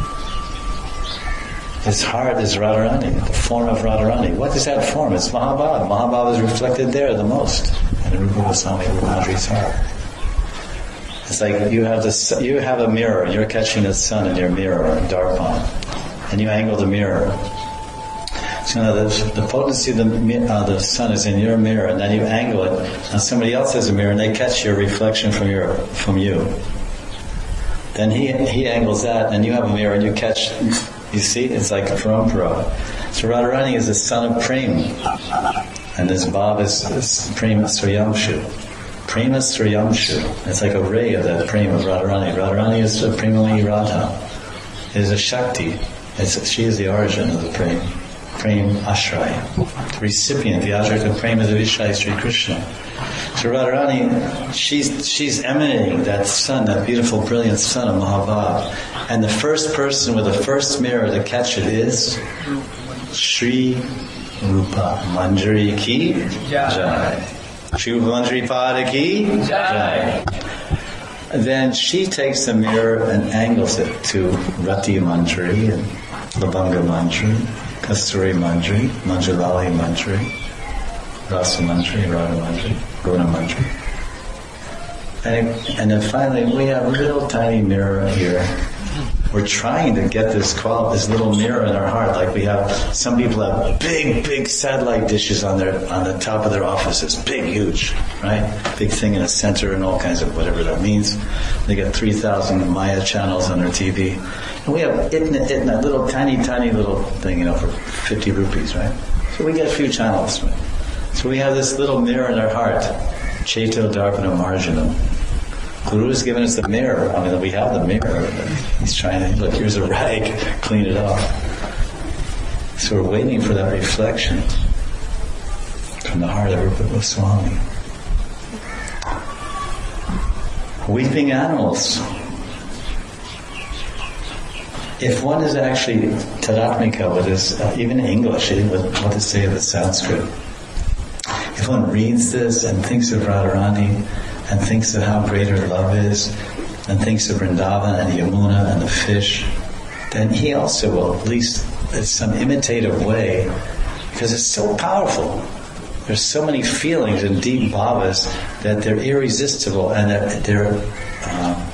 His heart is Radharani, the form of Radharani. What is that form? It's Mahabhav. Mahabhav is reflected there the most. In Rupa Goswami, Rupa Mandari's heart. It's like you have this, you have a mirror, and you're catching the sun in your mirror, in Darpan, and you angle the mirror. So now the, the potency of the, uh, the sun is in your mirror, and then you angle it, and somebody else has a mirror, and they catch your reflection from your from you. Then he he angles that, and you have a mirror, and you catch. You see, it's like a parampara. So Radharani is the son of Prem, and this Bhav is, is Prema Sriyamshu. Prema Sriyamshu. It's like a ray of that Prema of Radharani. Radharani is the Premamani Radha. It is a Shakti. It's, she is the origin of the Prem. Prem Ashray. The recipient, the object of Prem is the Vishai Sri Krishna. So Radharani, she's she's emanating that sun, that beautiful, brilliant sun of Mahabhav. And the first person with the first mirror to catch it is Sri Rupa Mandari ki Jai. Sri Rupa Mandari Pada ki Jai. Then she takes the mirror and angles it to Rati Mandari and Labanga Mandari, Kasturi Mandari, Manjalali Mandari, Rasa Mandari, Radha Mandari, Guna Mandari. And, and then finally, we have a little tiny mirror here. We're trying to get this qual- this little mirror in our heart. Like we have, some people have big, big satellite dishes on their on the top of their offices, big, huge, right? Big thing in the center and all kinds of whatever that means. They get three thousand Maya channels on their T V, and we have itna, itna, little tiny, tiny little thing, you know, for fifty rupees, right? So we get a few channels. Right? So we have this little mirror in our heart, Cheto Darpanam Marjanam. Guru has given us the mirror. I mean, we have the mirror. He's trying to, look, here's a rag, clean it off. So we're waiting for that reflection from the heart of Rupa Goswami. Weeping animals. If one is actually tadatmika with this, uh, even in English, with what to say of the Sanskrit, if one reads this and thinks of Radharani, and thinks of how great her love is, and thinks of Vrindavan and Yamuna and the fish, then he also will, at least in some imitative way, because it's so powerful. There's so many feelings and deep bhavas that they're irresistible and that they're uh,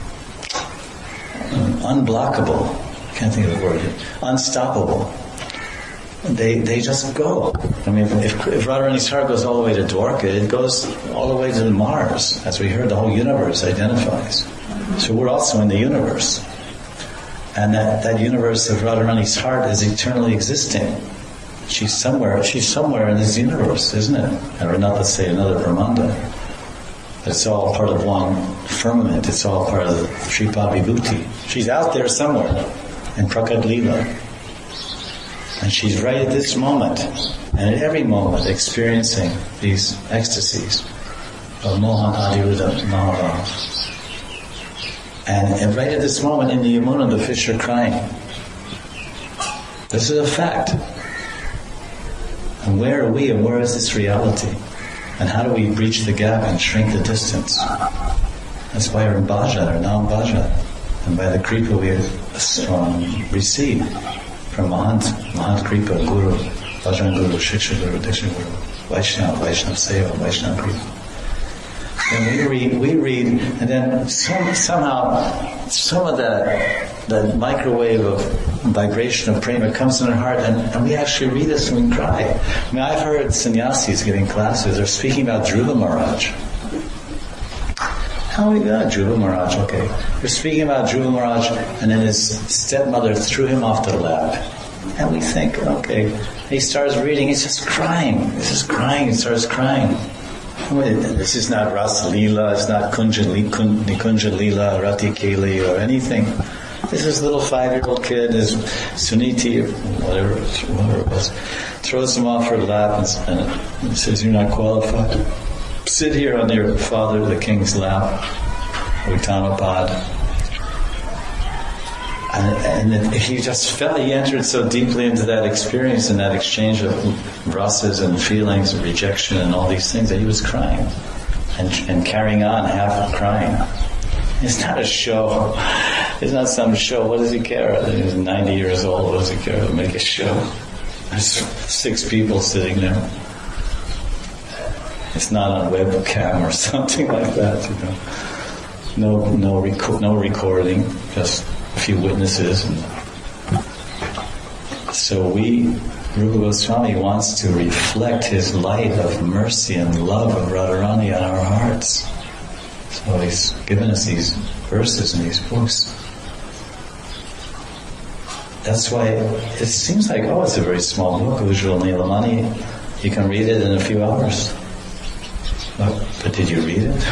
unblockable. I can't think of the word. Unstoppable. They they just go. I mean, if, if Radharani's heart goes all the way to Dwarka, it goes all the way to Mars. As we heard, the whole universe identifies. So we're also in the universe. And that, that universe of Radharani's heart is eternally existing. She's somewhere, she's somewhere in this universe, isn't it? Or not to say another Brahmanda. It's all part of one firmament. It's all part of the Shripad Vibhuti. She's out there somewhere in Prakat Leela. And she's right at this moment, and at every moment, experiencing these ecstasies of Mohan Adiruddha Mahabhav. And, and right at this moment in the Yamuna, the fish are crying. This is a fact. And where are we, and where is this reality? And how do we breach the gap and shrink the distance? That's why we're in bhajan, or nam-bhajan. And by the kripa we um, receive from Mahant, Mahant Kripa, Guru, Bhajan Guru, Shiksha Guru, Diksha Guru, Vaishnava, Vaishnava Seva, Vaishnava Kripa. And we read, we read, and then some, somehow some of that, that microwave of vibration of prema comes in our heart, and, and we actually read this and we cry. I mean, I've heard sannyasis giving classes, they're speaking about Dhruva Maharaj. How we got Dhruva Maharaj? Okay. We're speaking about Dhruva Maharaj, and then his stepmother threw him off the lap. And we think, okay, he starts reading, he's just crying. He's just crying, he starts crying. This is not Rasa Leela, it's not Kunja Leela, Rati Keli, or anything. This is a little five-year-old kid, his Suniti, whatever, whatever it was, throws him off her lap and, and says, "You're not qualified. Sit here on your father, the king's lap, Uttamapad." And, and he just felt, he entered so deeply into that experience and that exchange of rasas and feelings and rejection and all these things that he was crying and, and carrying on, half crying. It's not a show. It's not some show. What does he care? He's ninety years old. What does he care? He'll make a show. There's six people sitting there. It's not on webcam or something like that, you know. No, no, reco- no recording. Just a few witnesses. And so we, Rupa Goswami wants to reflect his light of mercy and love of Radharani on our hearts. So he's given us these verses and these books. That's why it seems like, oh, it's a very small book, Ujjwal Nilamani. You can read it in a few hours. But, but did you read it?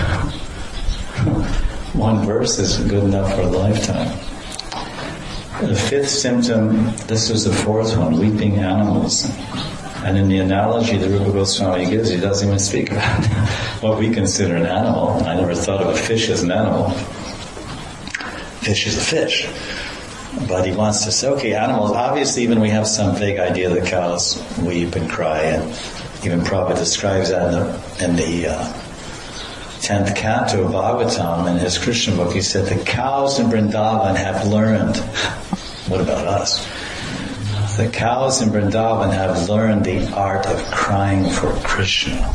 One verse is good enough for a lifetime. The fifth symptom, this is the fourth one, weeping animals. And in the analogy that Rupa Goswami gives, he doesn't even speak about what we consider an animal. I never thought of a fish as an animal. Fish is a fish. But he wants to say, okay, animals, obviously even we have some vague idea that cows weep and cry, and even Prabhupada describes that in the, in the uh, tenth canto of Bhagavatam in his Krishna book. He said, the cows in Vrindavan have learned. What about us? The cows in Vrindavan have learned the art of crying for Krishna.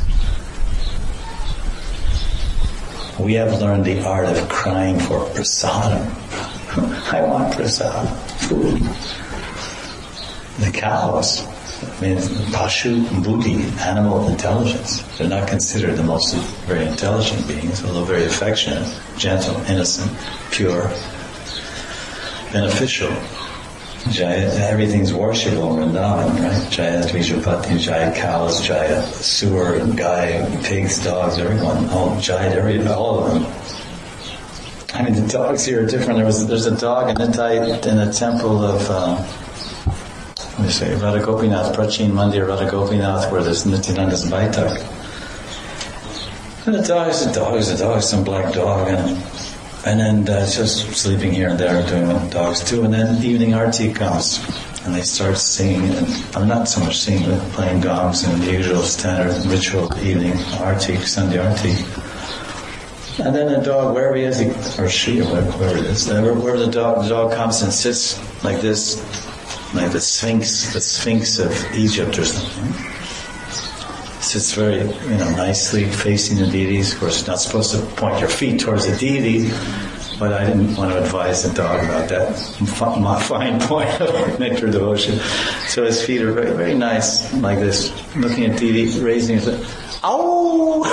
We have learned the art of crying for prasadam. I want prasad, food. The cows, I mean, pashu buddhi, animal intelligence. They're not considered the most very intelligent beings, although very affectionate, gentle, innocent, pure, beneficial. Jaya, everything's worshipable in Vrindavan, right? Jaya Dvijapati, Jaya cows, Jaya sewer, guy, pigs, dogs, everyone. Oh, Jaya, every, all of them. I mean, the dogs here are different. There was, there's a dog in the, in the temple of, um, let me say, Radha Gopinath, Prachin Mandir Radha Gopinath, where there's Nityananda's Baitak. And the dog is a dog, is a dog, some black dog, and and then uh, it's just sleeping here and there, doing what dogs do. And then evening arti comes, and they start singing, and I'm not so much singing, but playing gongs and the usual standard ritual evening arti, Sunday arti. And then the dog, wherever he is, he, or she, or whoever it is, wherever the dog, the dog comes and sits like this, like the Sphinx, the Sphinx of Egypt or something. Sits very, you know, nicely facing the deities. Of course, you're not supposed to point your feet towards the deity, but I didn't want to advise the dog about that fine point of nectar devotion. So his feet are very, very nice, like this, looking at deity, raising his, ow,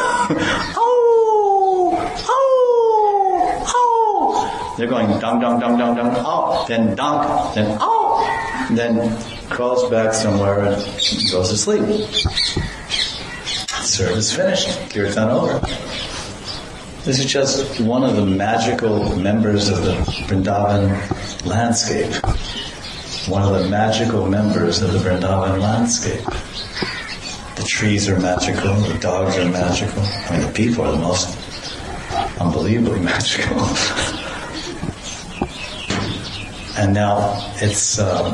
ow, ow, ow. They're going dong, dong, dong, dong, dong, oh, then donk, then oh, then crawls back somewhere and goes to sleep. Service finished. Kirtan over. This is just one of the magical members of the Vrindavan landscape. One of the magical members of the Vrindavan landscape. The trees are magical. The dogs are magical. I mean, the people are the most unbelievably magical. And now it's Um,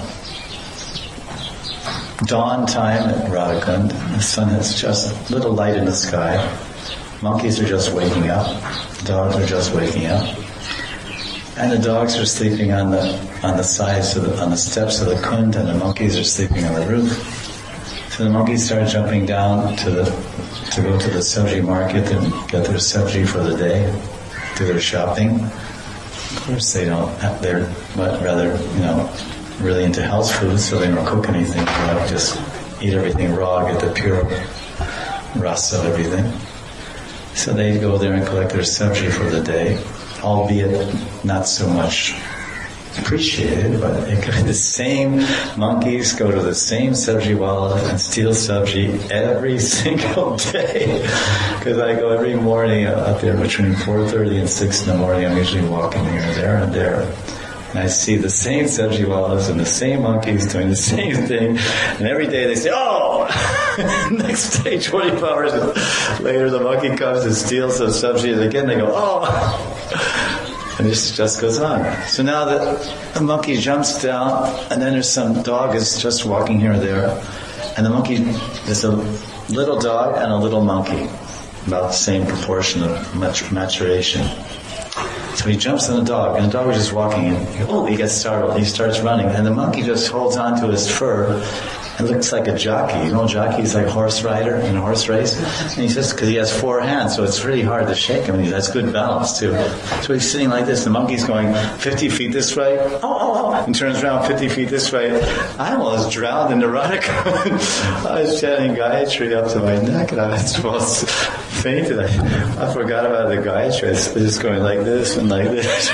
dawn time at Radhakund. The sun has just a little light in the sky. Monkeys are just waking up. Dogs are just waking up. And the dogs are sleeping on the on the sides of the, on the steps of the kund, and the monkeys are sleeping on the roof. So the monkeys start jumping down to the to go to the sabji market and get their sabji for the day, do their shopping. Of course, they don't. Have, they're but rather, you know, really into health food, so they don't cook anything. They don't just eat everything raw, get the pure rasa of everything. So they go there and collect their sabji for the day, albeit not so much appreciated, but it, the same monkeys go to the same sabji wala and steal sabji every single day. Because I go every morning out there between four thirty and six in the morning. I'm usually walking here and there and there. And I see the same sabji walas and the same monkeys doing the same thing. And every day they say, oh! Next day, twenty-four hours later, the monkey comes and steals some sabji. And again they go, oh! And this just goes on. So now the, the monkey jumps down, and then there's some dog is just walking here or there. And the monkey, there's a little dog and a little monkey, about the same proportion of mat- maturation. So he jumps on the dog, and the dog was just walking, and oh, he gets startled. He starts running, and the monkey just holds on to his fur. It looks like a jockey. You know, jockey is like a horse rider in a horse race. And he says, because he has four hands, so it's really hard to shake him. And he has good balance, too. So he's sitting like this. The monkey's going fifty feet this way. Oh, oh, oh. And turns around fifty feet this way. I almost drowned in the Radhika. I was chanting Gayatri up to my neck, and I was almost fainted. I, I forgot about the Gayatri. I was just going like this and like this.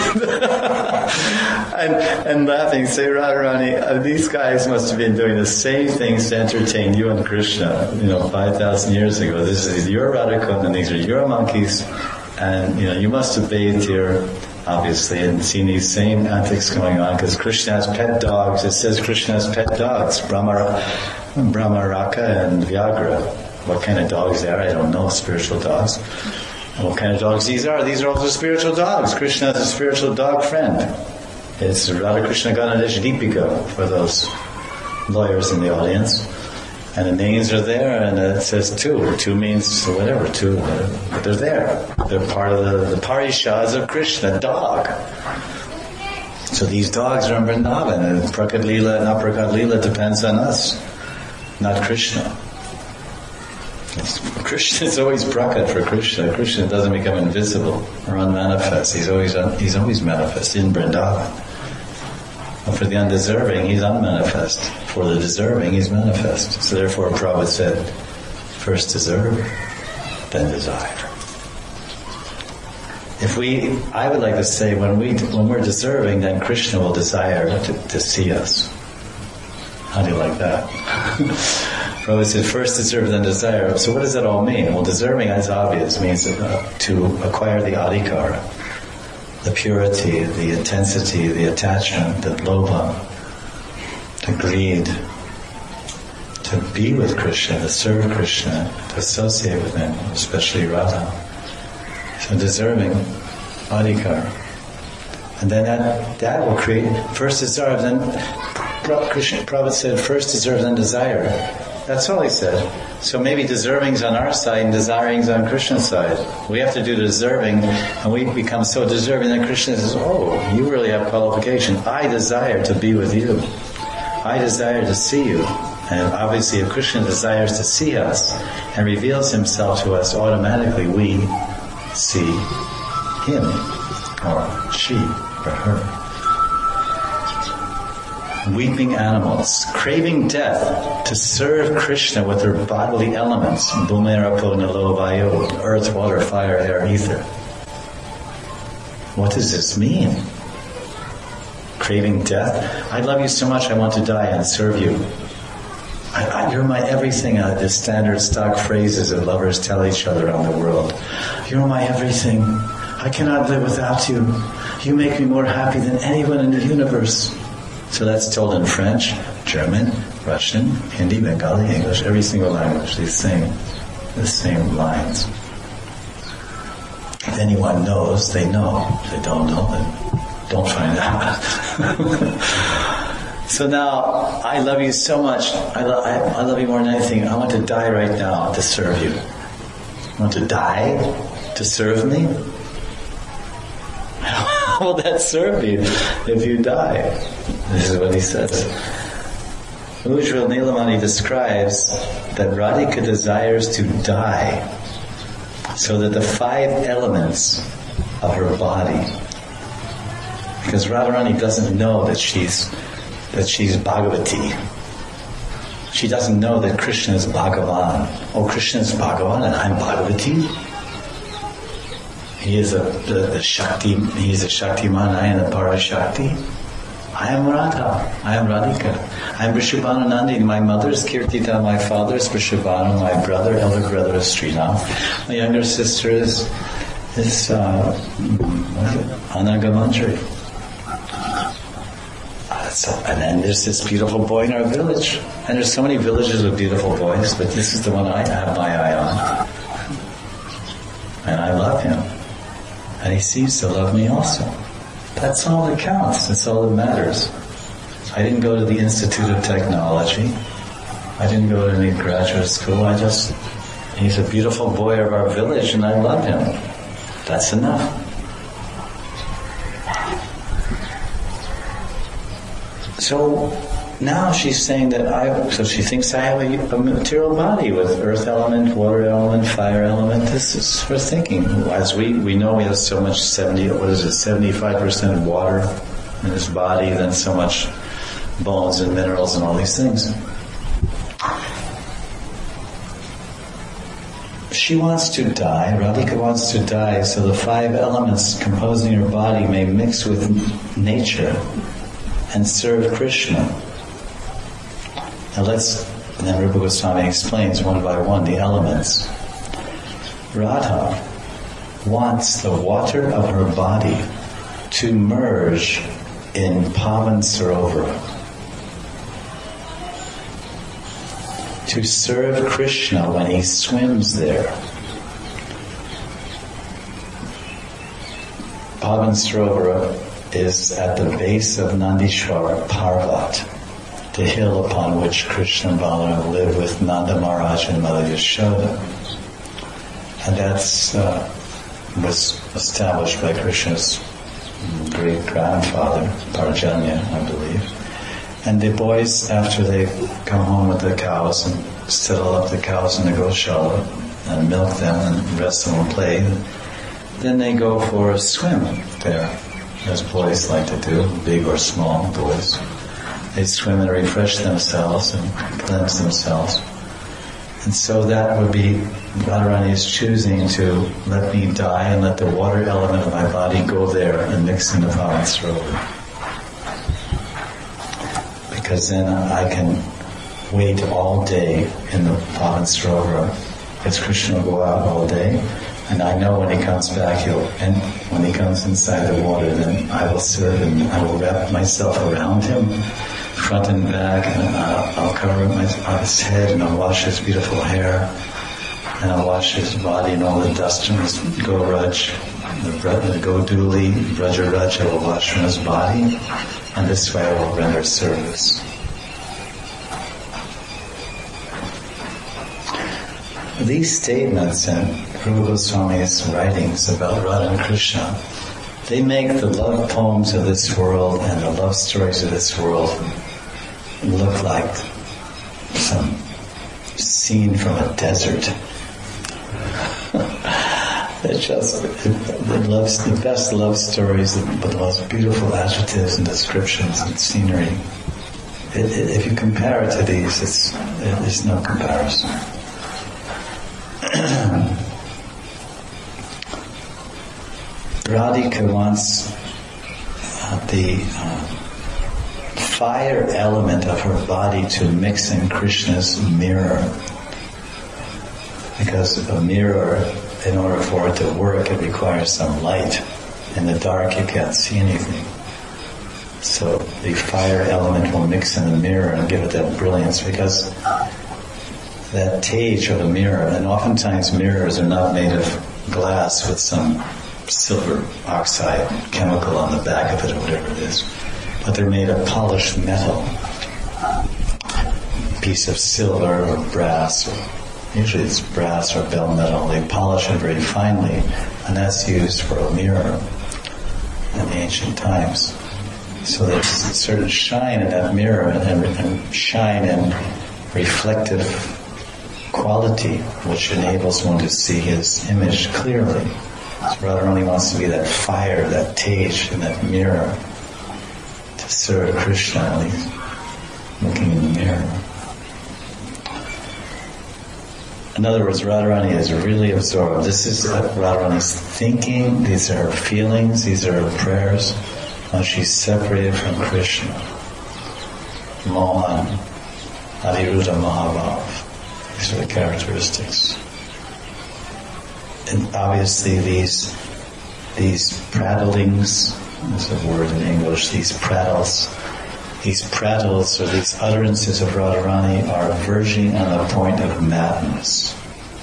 and, and laughing. Say, Radharani, uh, these guys must have been doing this same things to entertain you and Krishna, you know, five thousand years ago. This is your Radhakund and these are your monkeys, and you know, you must have bathed here, obviously, and seen these same antics going on, because Krishna has pet dogs. It says Krishna has pet dogs, Brahma, Brahmaraka and Vyagra. What kind of dogs they are, I don't know, spiritual dogs. And what kind of dogs these are? These are also spiritual dogs. Krishna has a spiritual dog friend. It's Radha Krishna Ganadesh Deepika, for those lawyers in the audience, and the names are there, and it says two. Two means whatever, two, whatever. But they're there. They're part of the, the parishads of Krishna, dog. So these dogs are in Vrindavan, and Prakat Leela and Aprakat Leela depends on us, not Krishna. It's, Krishna is always Prakat for Krishna. Krishna doesn't become invisible or unmanifest. He's always he's always manifest in Vrindavan. But for the undeserving, he's unmanifest. For the deserving, he's manifest. So therefore, Prabhupada said, first deserve, then desire. If we, I would like to say, when we when we're deserving, then Krishna will desire to, to see us. How do you like that? Prabhupada said, first deserve, then desire. So what does that all mean? Well, deserving, as obvious, means uh, to acquire the adhikara. The purity, the intensity, the attachment, the lobha, the greed, to be with Krishna, to serve Krishna, to associate with him, especially Radha. So deserving adhikar. And then that, that will create, first deserve, then Krishna, Prabhupada said, first deserve, then desire. That's all he said. So maybe deserving's on our side and desiring's on Krishna's side. We have to do the deserving, and we become so deserving that Krishna says, oh, you really have qualification. I desire to be with you. I desire to see you. And obviously if Krishna desires to see us and reveals himself to us, automatically we see him, or she, or her. Weeping animals, craving death to serve Krishna with their bodily elements, bhumerapo nalo vayo, earth, water, fire, air, ether. What does this mean? Craving death? I love you so much I want to die and serve you. I, I, you're my everything, uh, the standard stock phrases that lovers tell each other around the world. You're my everything. I cannot live without you. You make me more happy than anyone in the universe. So that's told in French, German, Russian, Hindi, Bengali, English, every single language, these same, the same lines. If anyone knows, they know. If they don't know, then don't find out. So now, I love you so much. I, lo- I, I love you more than anything. I want to die right now to serve you. You want to die to serve me? How will that serve you if you die? This is what he says. Ujjwal Nilamani describes that Radhika desires to die so that the five elements of her body, because Radharani doesn't know that she's that she's Bhagavati. She doesn't know that Krishna is Bhagavan. Oh, Krishna is Bhagavan and I'm Bhagavati? He is a, a, a Shakti, he is a Shaktiman, I am the Parashakti. I am Radha, I am Radhika. I am Vrishabhanu Nandini. My mother is Kirtita, my father is Vrishabhanu, my brother, elder brother is Srinath. My younger sister is, is uh, Anagamantri. So, and then there's this beautiful boy in our village. And there's so many villages with beautiful boys, but this is the one I have my eye on. And I love him. And he seems to love me also. That's all that counts. That's all that matters. I didn't go to the Institute of Technology. I didn't go to any graduate school. I just, he's a beautiful boy of our village and I love him. That's enough. So now she's saying that I, so she thinks I have a, a material body with earth element, water element, fire element. This is her thinking. As we, we know he has so much seventy, what is it, seventy-five percent water in his body, then so much bones and minerals and all these things. She wants to die, Radhika wants to die, so the five elements composing her body may mix with nature and serve Krishna. Now let's, and then Rupa Goswami explains one by one the elements. Radha wants the water of her body to merge in Pavan Sarovara, to serve Krishna when he swims there. Pavan Sarovara is at the base of Nandishwara Parvat, the hill upon which Krishna and Balaram live with Nanda Maharaj and Mother Yashoda. And that's uh, was established by Krishna's great-grandfather, Parjanya, I believe. And the boys, after they come home with the cows and settle up the cows in the Goshala and milk them and rest them and play, then they go for a swim there, as boys like to do, big or small boys. They swim and refresh themselves and cleanse themselves. And so that would be, Radharani is choosing to let me die and let the water element of my body go there and mix in the Pavan Sarovara. Because then I can wait all day in the Pavan Sarovara, because Krishna will go out all day, and I know when he comes back, he'll, and when he comes inside the water, then I will serve him, I will wrap myself around him, front and back, and I'll, I'll cover my, his head, and I'll wash his beautiful hair, and I'll wash his body and all the dust from his Goraj, the, the Goduli, Raja Raja, I will wash from his body, and this way I will render service. These statements in Rupa Goswami's writings about Radha and Krishna, they make the love poems of this world and the love stories of this world look like some scene from a desert. They're just the, loves, the best love stories, the, the most beautiful adjectives and descriptions and scenery. It, it, if you compare it to these, it's, it, there's no comparison. Radhika wants uh, the uh, fire element of her body to mix in Krishna's mirror. Because a mirror, in order for it to work, it requires some light. In the dark, you can't see anything. So the fire element will mix in the mirror and give it that brilliance, because that tage of a mirror, and oftentimes mirrors are not made of glass with some silver oxide chemical on the back of it or whatever it is, but they're made of polished metal, a piece of silver or brass, or usually it's brass or bell metal. They polish it very finely, and that's used for a mirror in the ancient times. So there's a certain shine in that mirror, and, and shine and reflective quality which enables one to see his image clearly. So Radharani wants to be that fire, that tage in that mirror to serve Krishna while he's looking in the mirror. In other words, Radharani is really absorbed. This is Radharani's thinking, these are her feelings, these are her prayers, when she's separated from Krishna. Mohan, Adiruddha Mahabhav. These are the characteristics. And obviously these these prattlings, there's a word in English, these prattles, these prattles or these utterances of Radharani are verging on the point of madness.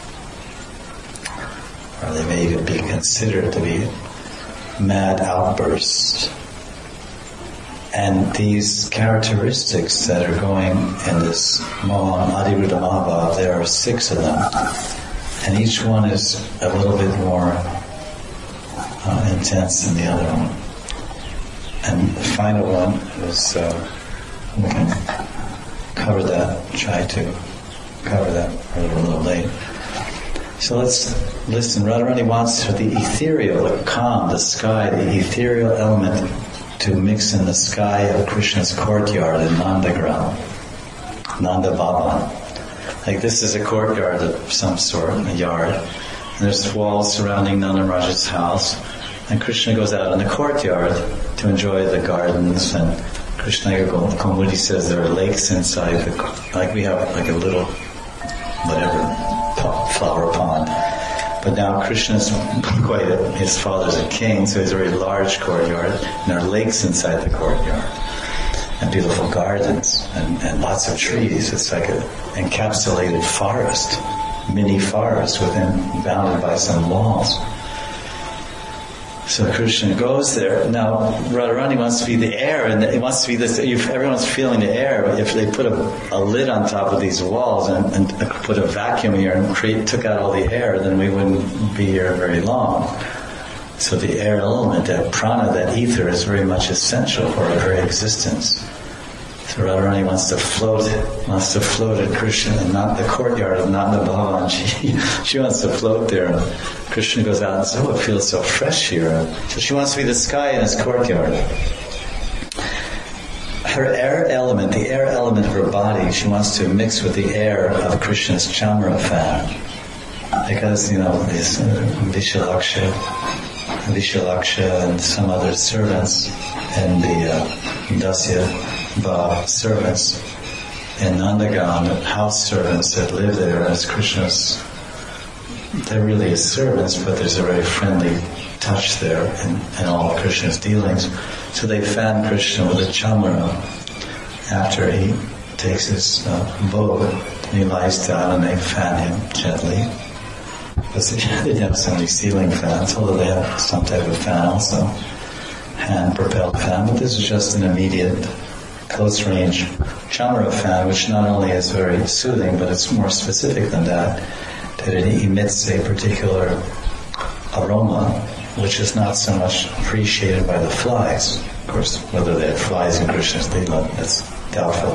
Or they may even be considered to be mad outbursts. And these characteristics that are going in this Mohan Adiruddha Mahabhav, there are six of them. And each one is a little bit more uh, intense than the other one. And the final one is, uh, we can cover that, try to cover that, or a little late. So let's listen. Radharani wants for the ethereal, the calm, the sky, the ethereal element to mix in the sky of Krishna's courtyard in Nandagram, Nanda Bhavan. Like this is a courtyard of some sort, a yard. And there's walls surrounding Nanda Maharaj's house. And Krishna goes out in the courtyard to enjoy the gardens. And Krishna Kaumudi says there are lakes inside the, like we have like a little, whatever, flower pond. But now Krishna's quite a, his father's a king, so he's a very large courtyard, and there are lakes inside the courtyard, and beautiful gardens, and, and lots of trees. It's like an encapsulated forest, mini forest within, bounded by some walls. So Krishna goes there. Now Radharani wants to be the air, and it wants to be this. If everyone's feeling the air, but if they put a, a lid on top of these walls and, and put a vacuum here and create, took out all the air, then we wouldn't be here very long. So the air element, that prana, that ether, is very much essential for our very existence. So Radharani wants to float, wants to float at Krishna, and not the courtyard of Nanda Bhavan. She, she wants to float there. And Krishna goes out and says, "Oh, it feels so fresh here." So she wants to be the sky in his courtyard. Her air element, the air element of her body, she wants to mix with the air of Krishna's chamra fan. Because, you know, these uh, Vishalaksha, Vishalaksha and some other servants and the uh, Dasya Bhav servants in Nandagam, house servants that live there as Krishna's, they're really his servants, but there's a very friendly touch there in, in all of Krishna's dealings. So they fan Krishna with a chamra after he takes his uh, bow, and he lies down and they fan him gently. Because they didn't have so many ceiling fans, although they have some type of fan also, hand-propelled fan, but this is just an immediate close-range chamra fan, which not only is very soothing, but it's more specific than that, that it emits a particular aroma, which is not so much appreciated by the flies. Of course, whether they have flies in Krishna's Lila, that's doubtful,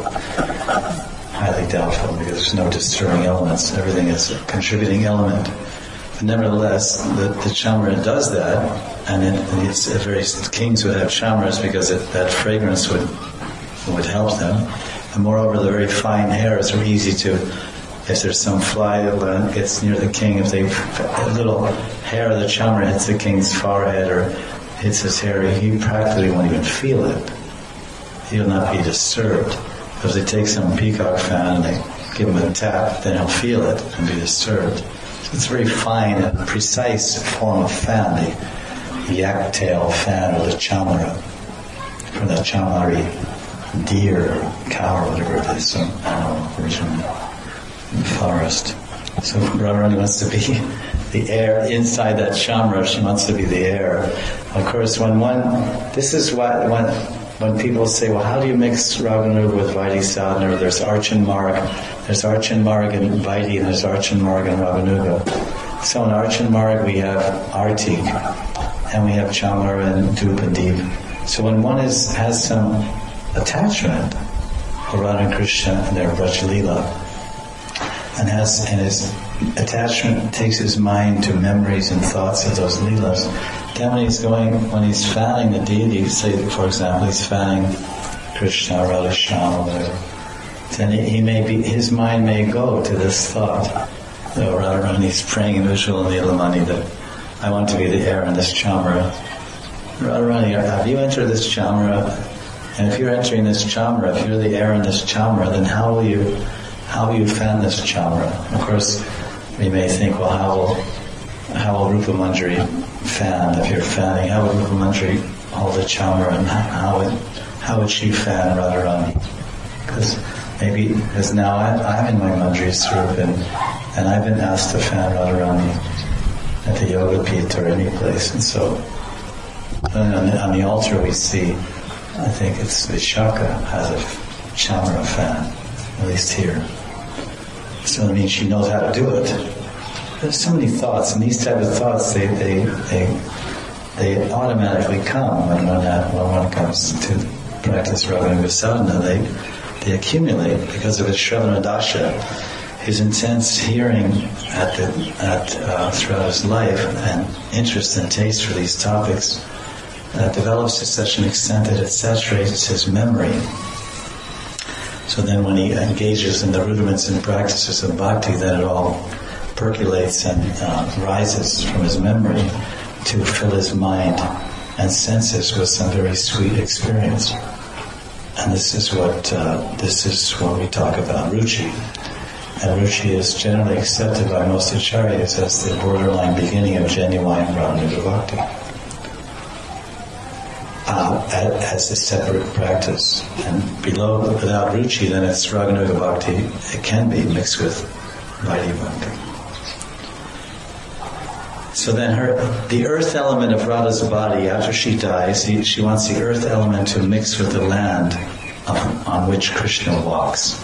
highly doubtful, because there's no disturbing elements. Everything is a contributing element. But nevertheless, the, the chamra does that, and it, it's a very kings would have chamras because it, that fragrance would would help them. And moreover, the very fine hairs are easy to, if there's some fly that gets near the king, if they, a little hair of the chamra hits the king's forehead or hits his hair, he practically won't even feel it. He'll not be disturbed. If they take some peacock fan and they give him a tap, then he'll feel it and be disturbed. So it's a very fine and precise form of fan, the yak tail fan or the chamra, from the chamari deer or cow or whatever it is, some animal originally in the forest. So Radharani wants to be the air inside that chamra. She wants to be the air. Of course, when one, this is what when when people say, well, how do you mix Raganuga with Vaidhi Sadhana? There's Archan Marg, there's Archan Marg and Vaidhi, and there's Archan Marg and Raganuga. So in Archan Marg we have Artik, and we have Chamar and Dhup and Deep. So when one is has some attachment for Radha and Krishna and their Braj Lila, and has and his attachment takes his mind to memories and thoughts of those Leelas, then when he's going, when he's fanning the deity, say for example he's fanning Krishna, Radha Shyama, whatever, then he, he may be, his mind may go to this thought, So Radharani's praying in Ujjwala Nilamani that I want to be the air in this chamra. Radharani, have you entered this chamra? And if you're entering this chamra, if you're the air in this chamra, then how will you how will you fan this chamra? Of course, we may think, well, how will how will Rupa Manjari fan? If you're fanning, how will Rupa Manjari hold the chamra, and how would how would she fan Radharani? Because maybe because now I, I'm in my Manjari Swarup, and and I've been asked to fan Radharani at the Yoga Pit or any place, and so on the, on the altar we see, I think it's Vishaka has a chamra fan, at least here. So I mean, she knows how to do it. There's so many thoughts, and these type of thoughts, they they they, they automatically come when when, that, when one comes to practice Raganuga Sadhana. They they accumulate because of his Shravana Dasha, his intense hearing at the at uh, throughout his life, and interest and taste for these topics uh, develops to such an extent that it saturates his memory. So then when he engages in the rudiments and practices of bhakti, then it all percolates and uh, rises from his memory to fill his mind and senses with some very sweet experience. And this is what uh, this is what we talk about, ruchi. And ruchi is generally accepted by most acharyas as the borderline beginning of genuine Raganuga Bhakti. Uh, as a separate practice, and below, without ruchi, then it's Raganuga Bhakti. It can be mixed with Vaidhi Bhakti. So then, her the earth element of Radha's body, after she dies, he, she wants the earth element to mix with the land on, on which Krishna walks.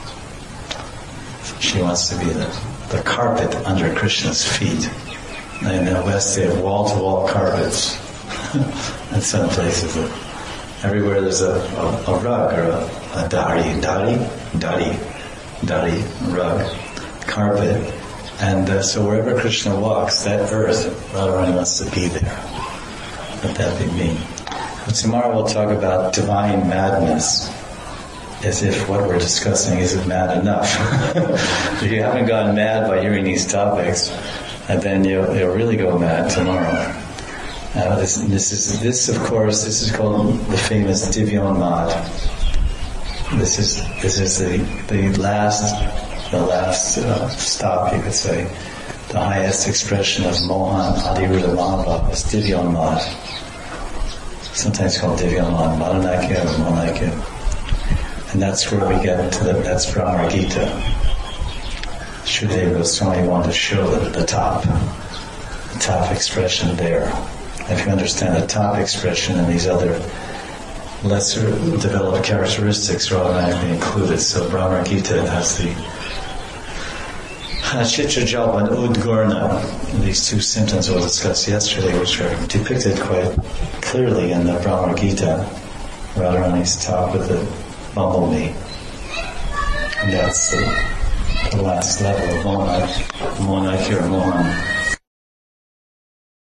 She wants to be the, the carpet under Krishna's feet. In the West, they have wall-to-wall carpets. In some places, uh, everywhere there's a, a, a rug or a, a dari, dari, dari, dari, rug, carpet. And uh, so wherever Krishna walks, that earth, Radharani wants to be there. Let that be me. But tomorrow we'll talk about divine madness, as if what we're discussing isn't mad enough. If you haven't gone mad by hearing these topics, and then you'll, you'll really go mad tomorrow. Uh, this, this is this, of course, this is called the famous Divyounmad. This is this is the the last the last uh, stop, you could say, the highest expression of Mohan Adiruddha Mahabhava is Divyounmad. Sometimes called Divyounmad, Madanakya or Monakya, and that's where we get to the that's Brahma Gita. Shukadeva Goswami wanted to show the, the top, the top expression there. If you understand the top expression and these other lesser developed characteristics are automatically included. So Brahma Gita has the Chitra Jalpa and Udgurna, these two symptoms we'll discuss yesterday, which are depicted quite clearly in the Brahma Gita. Radharani's top with the bumblebee. And that's the, the last level of Mohan, Mohan or Mohan.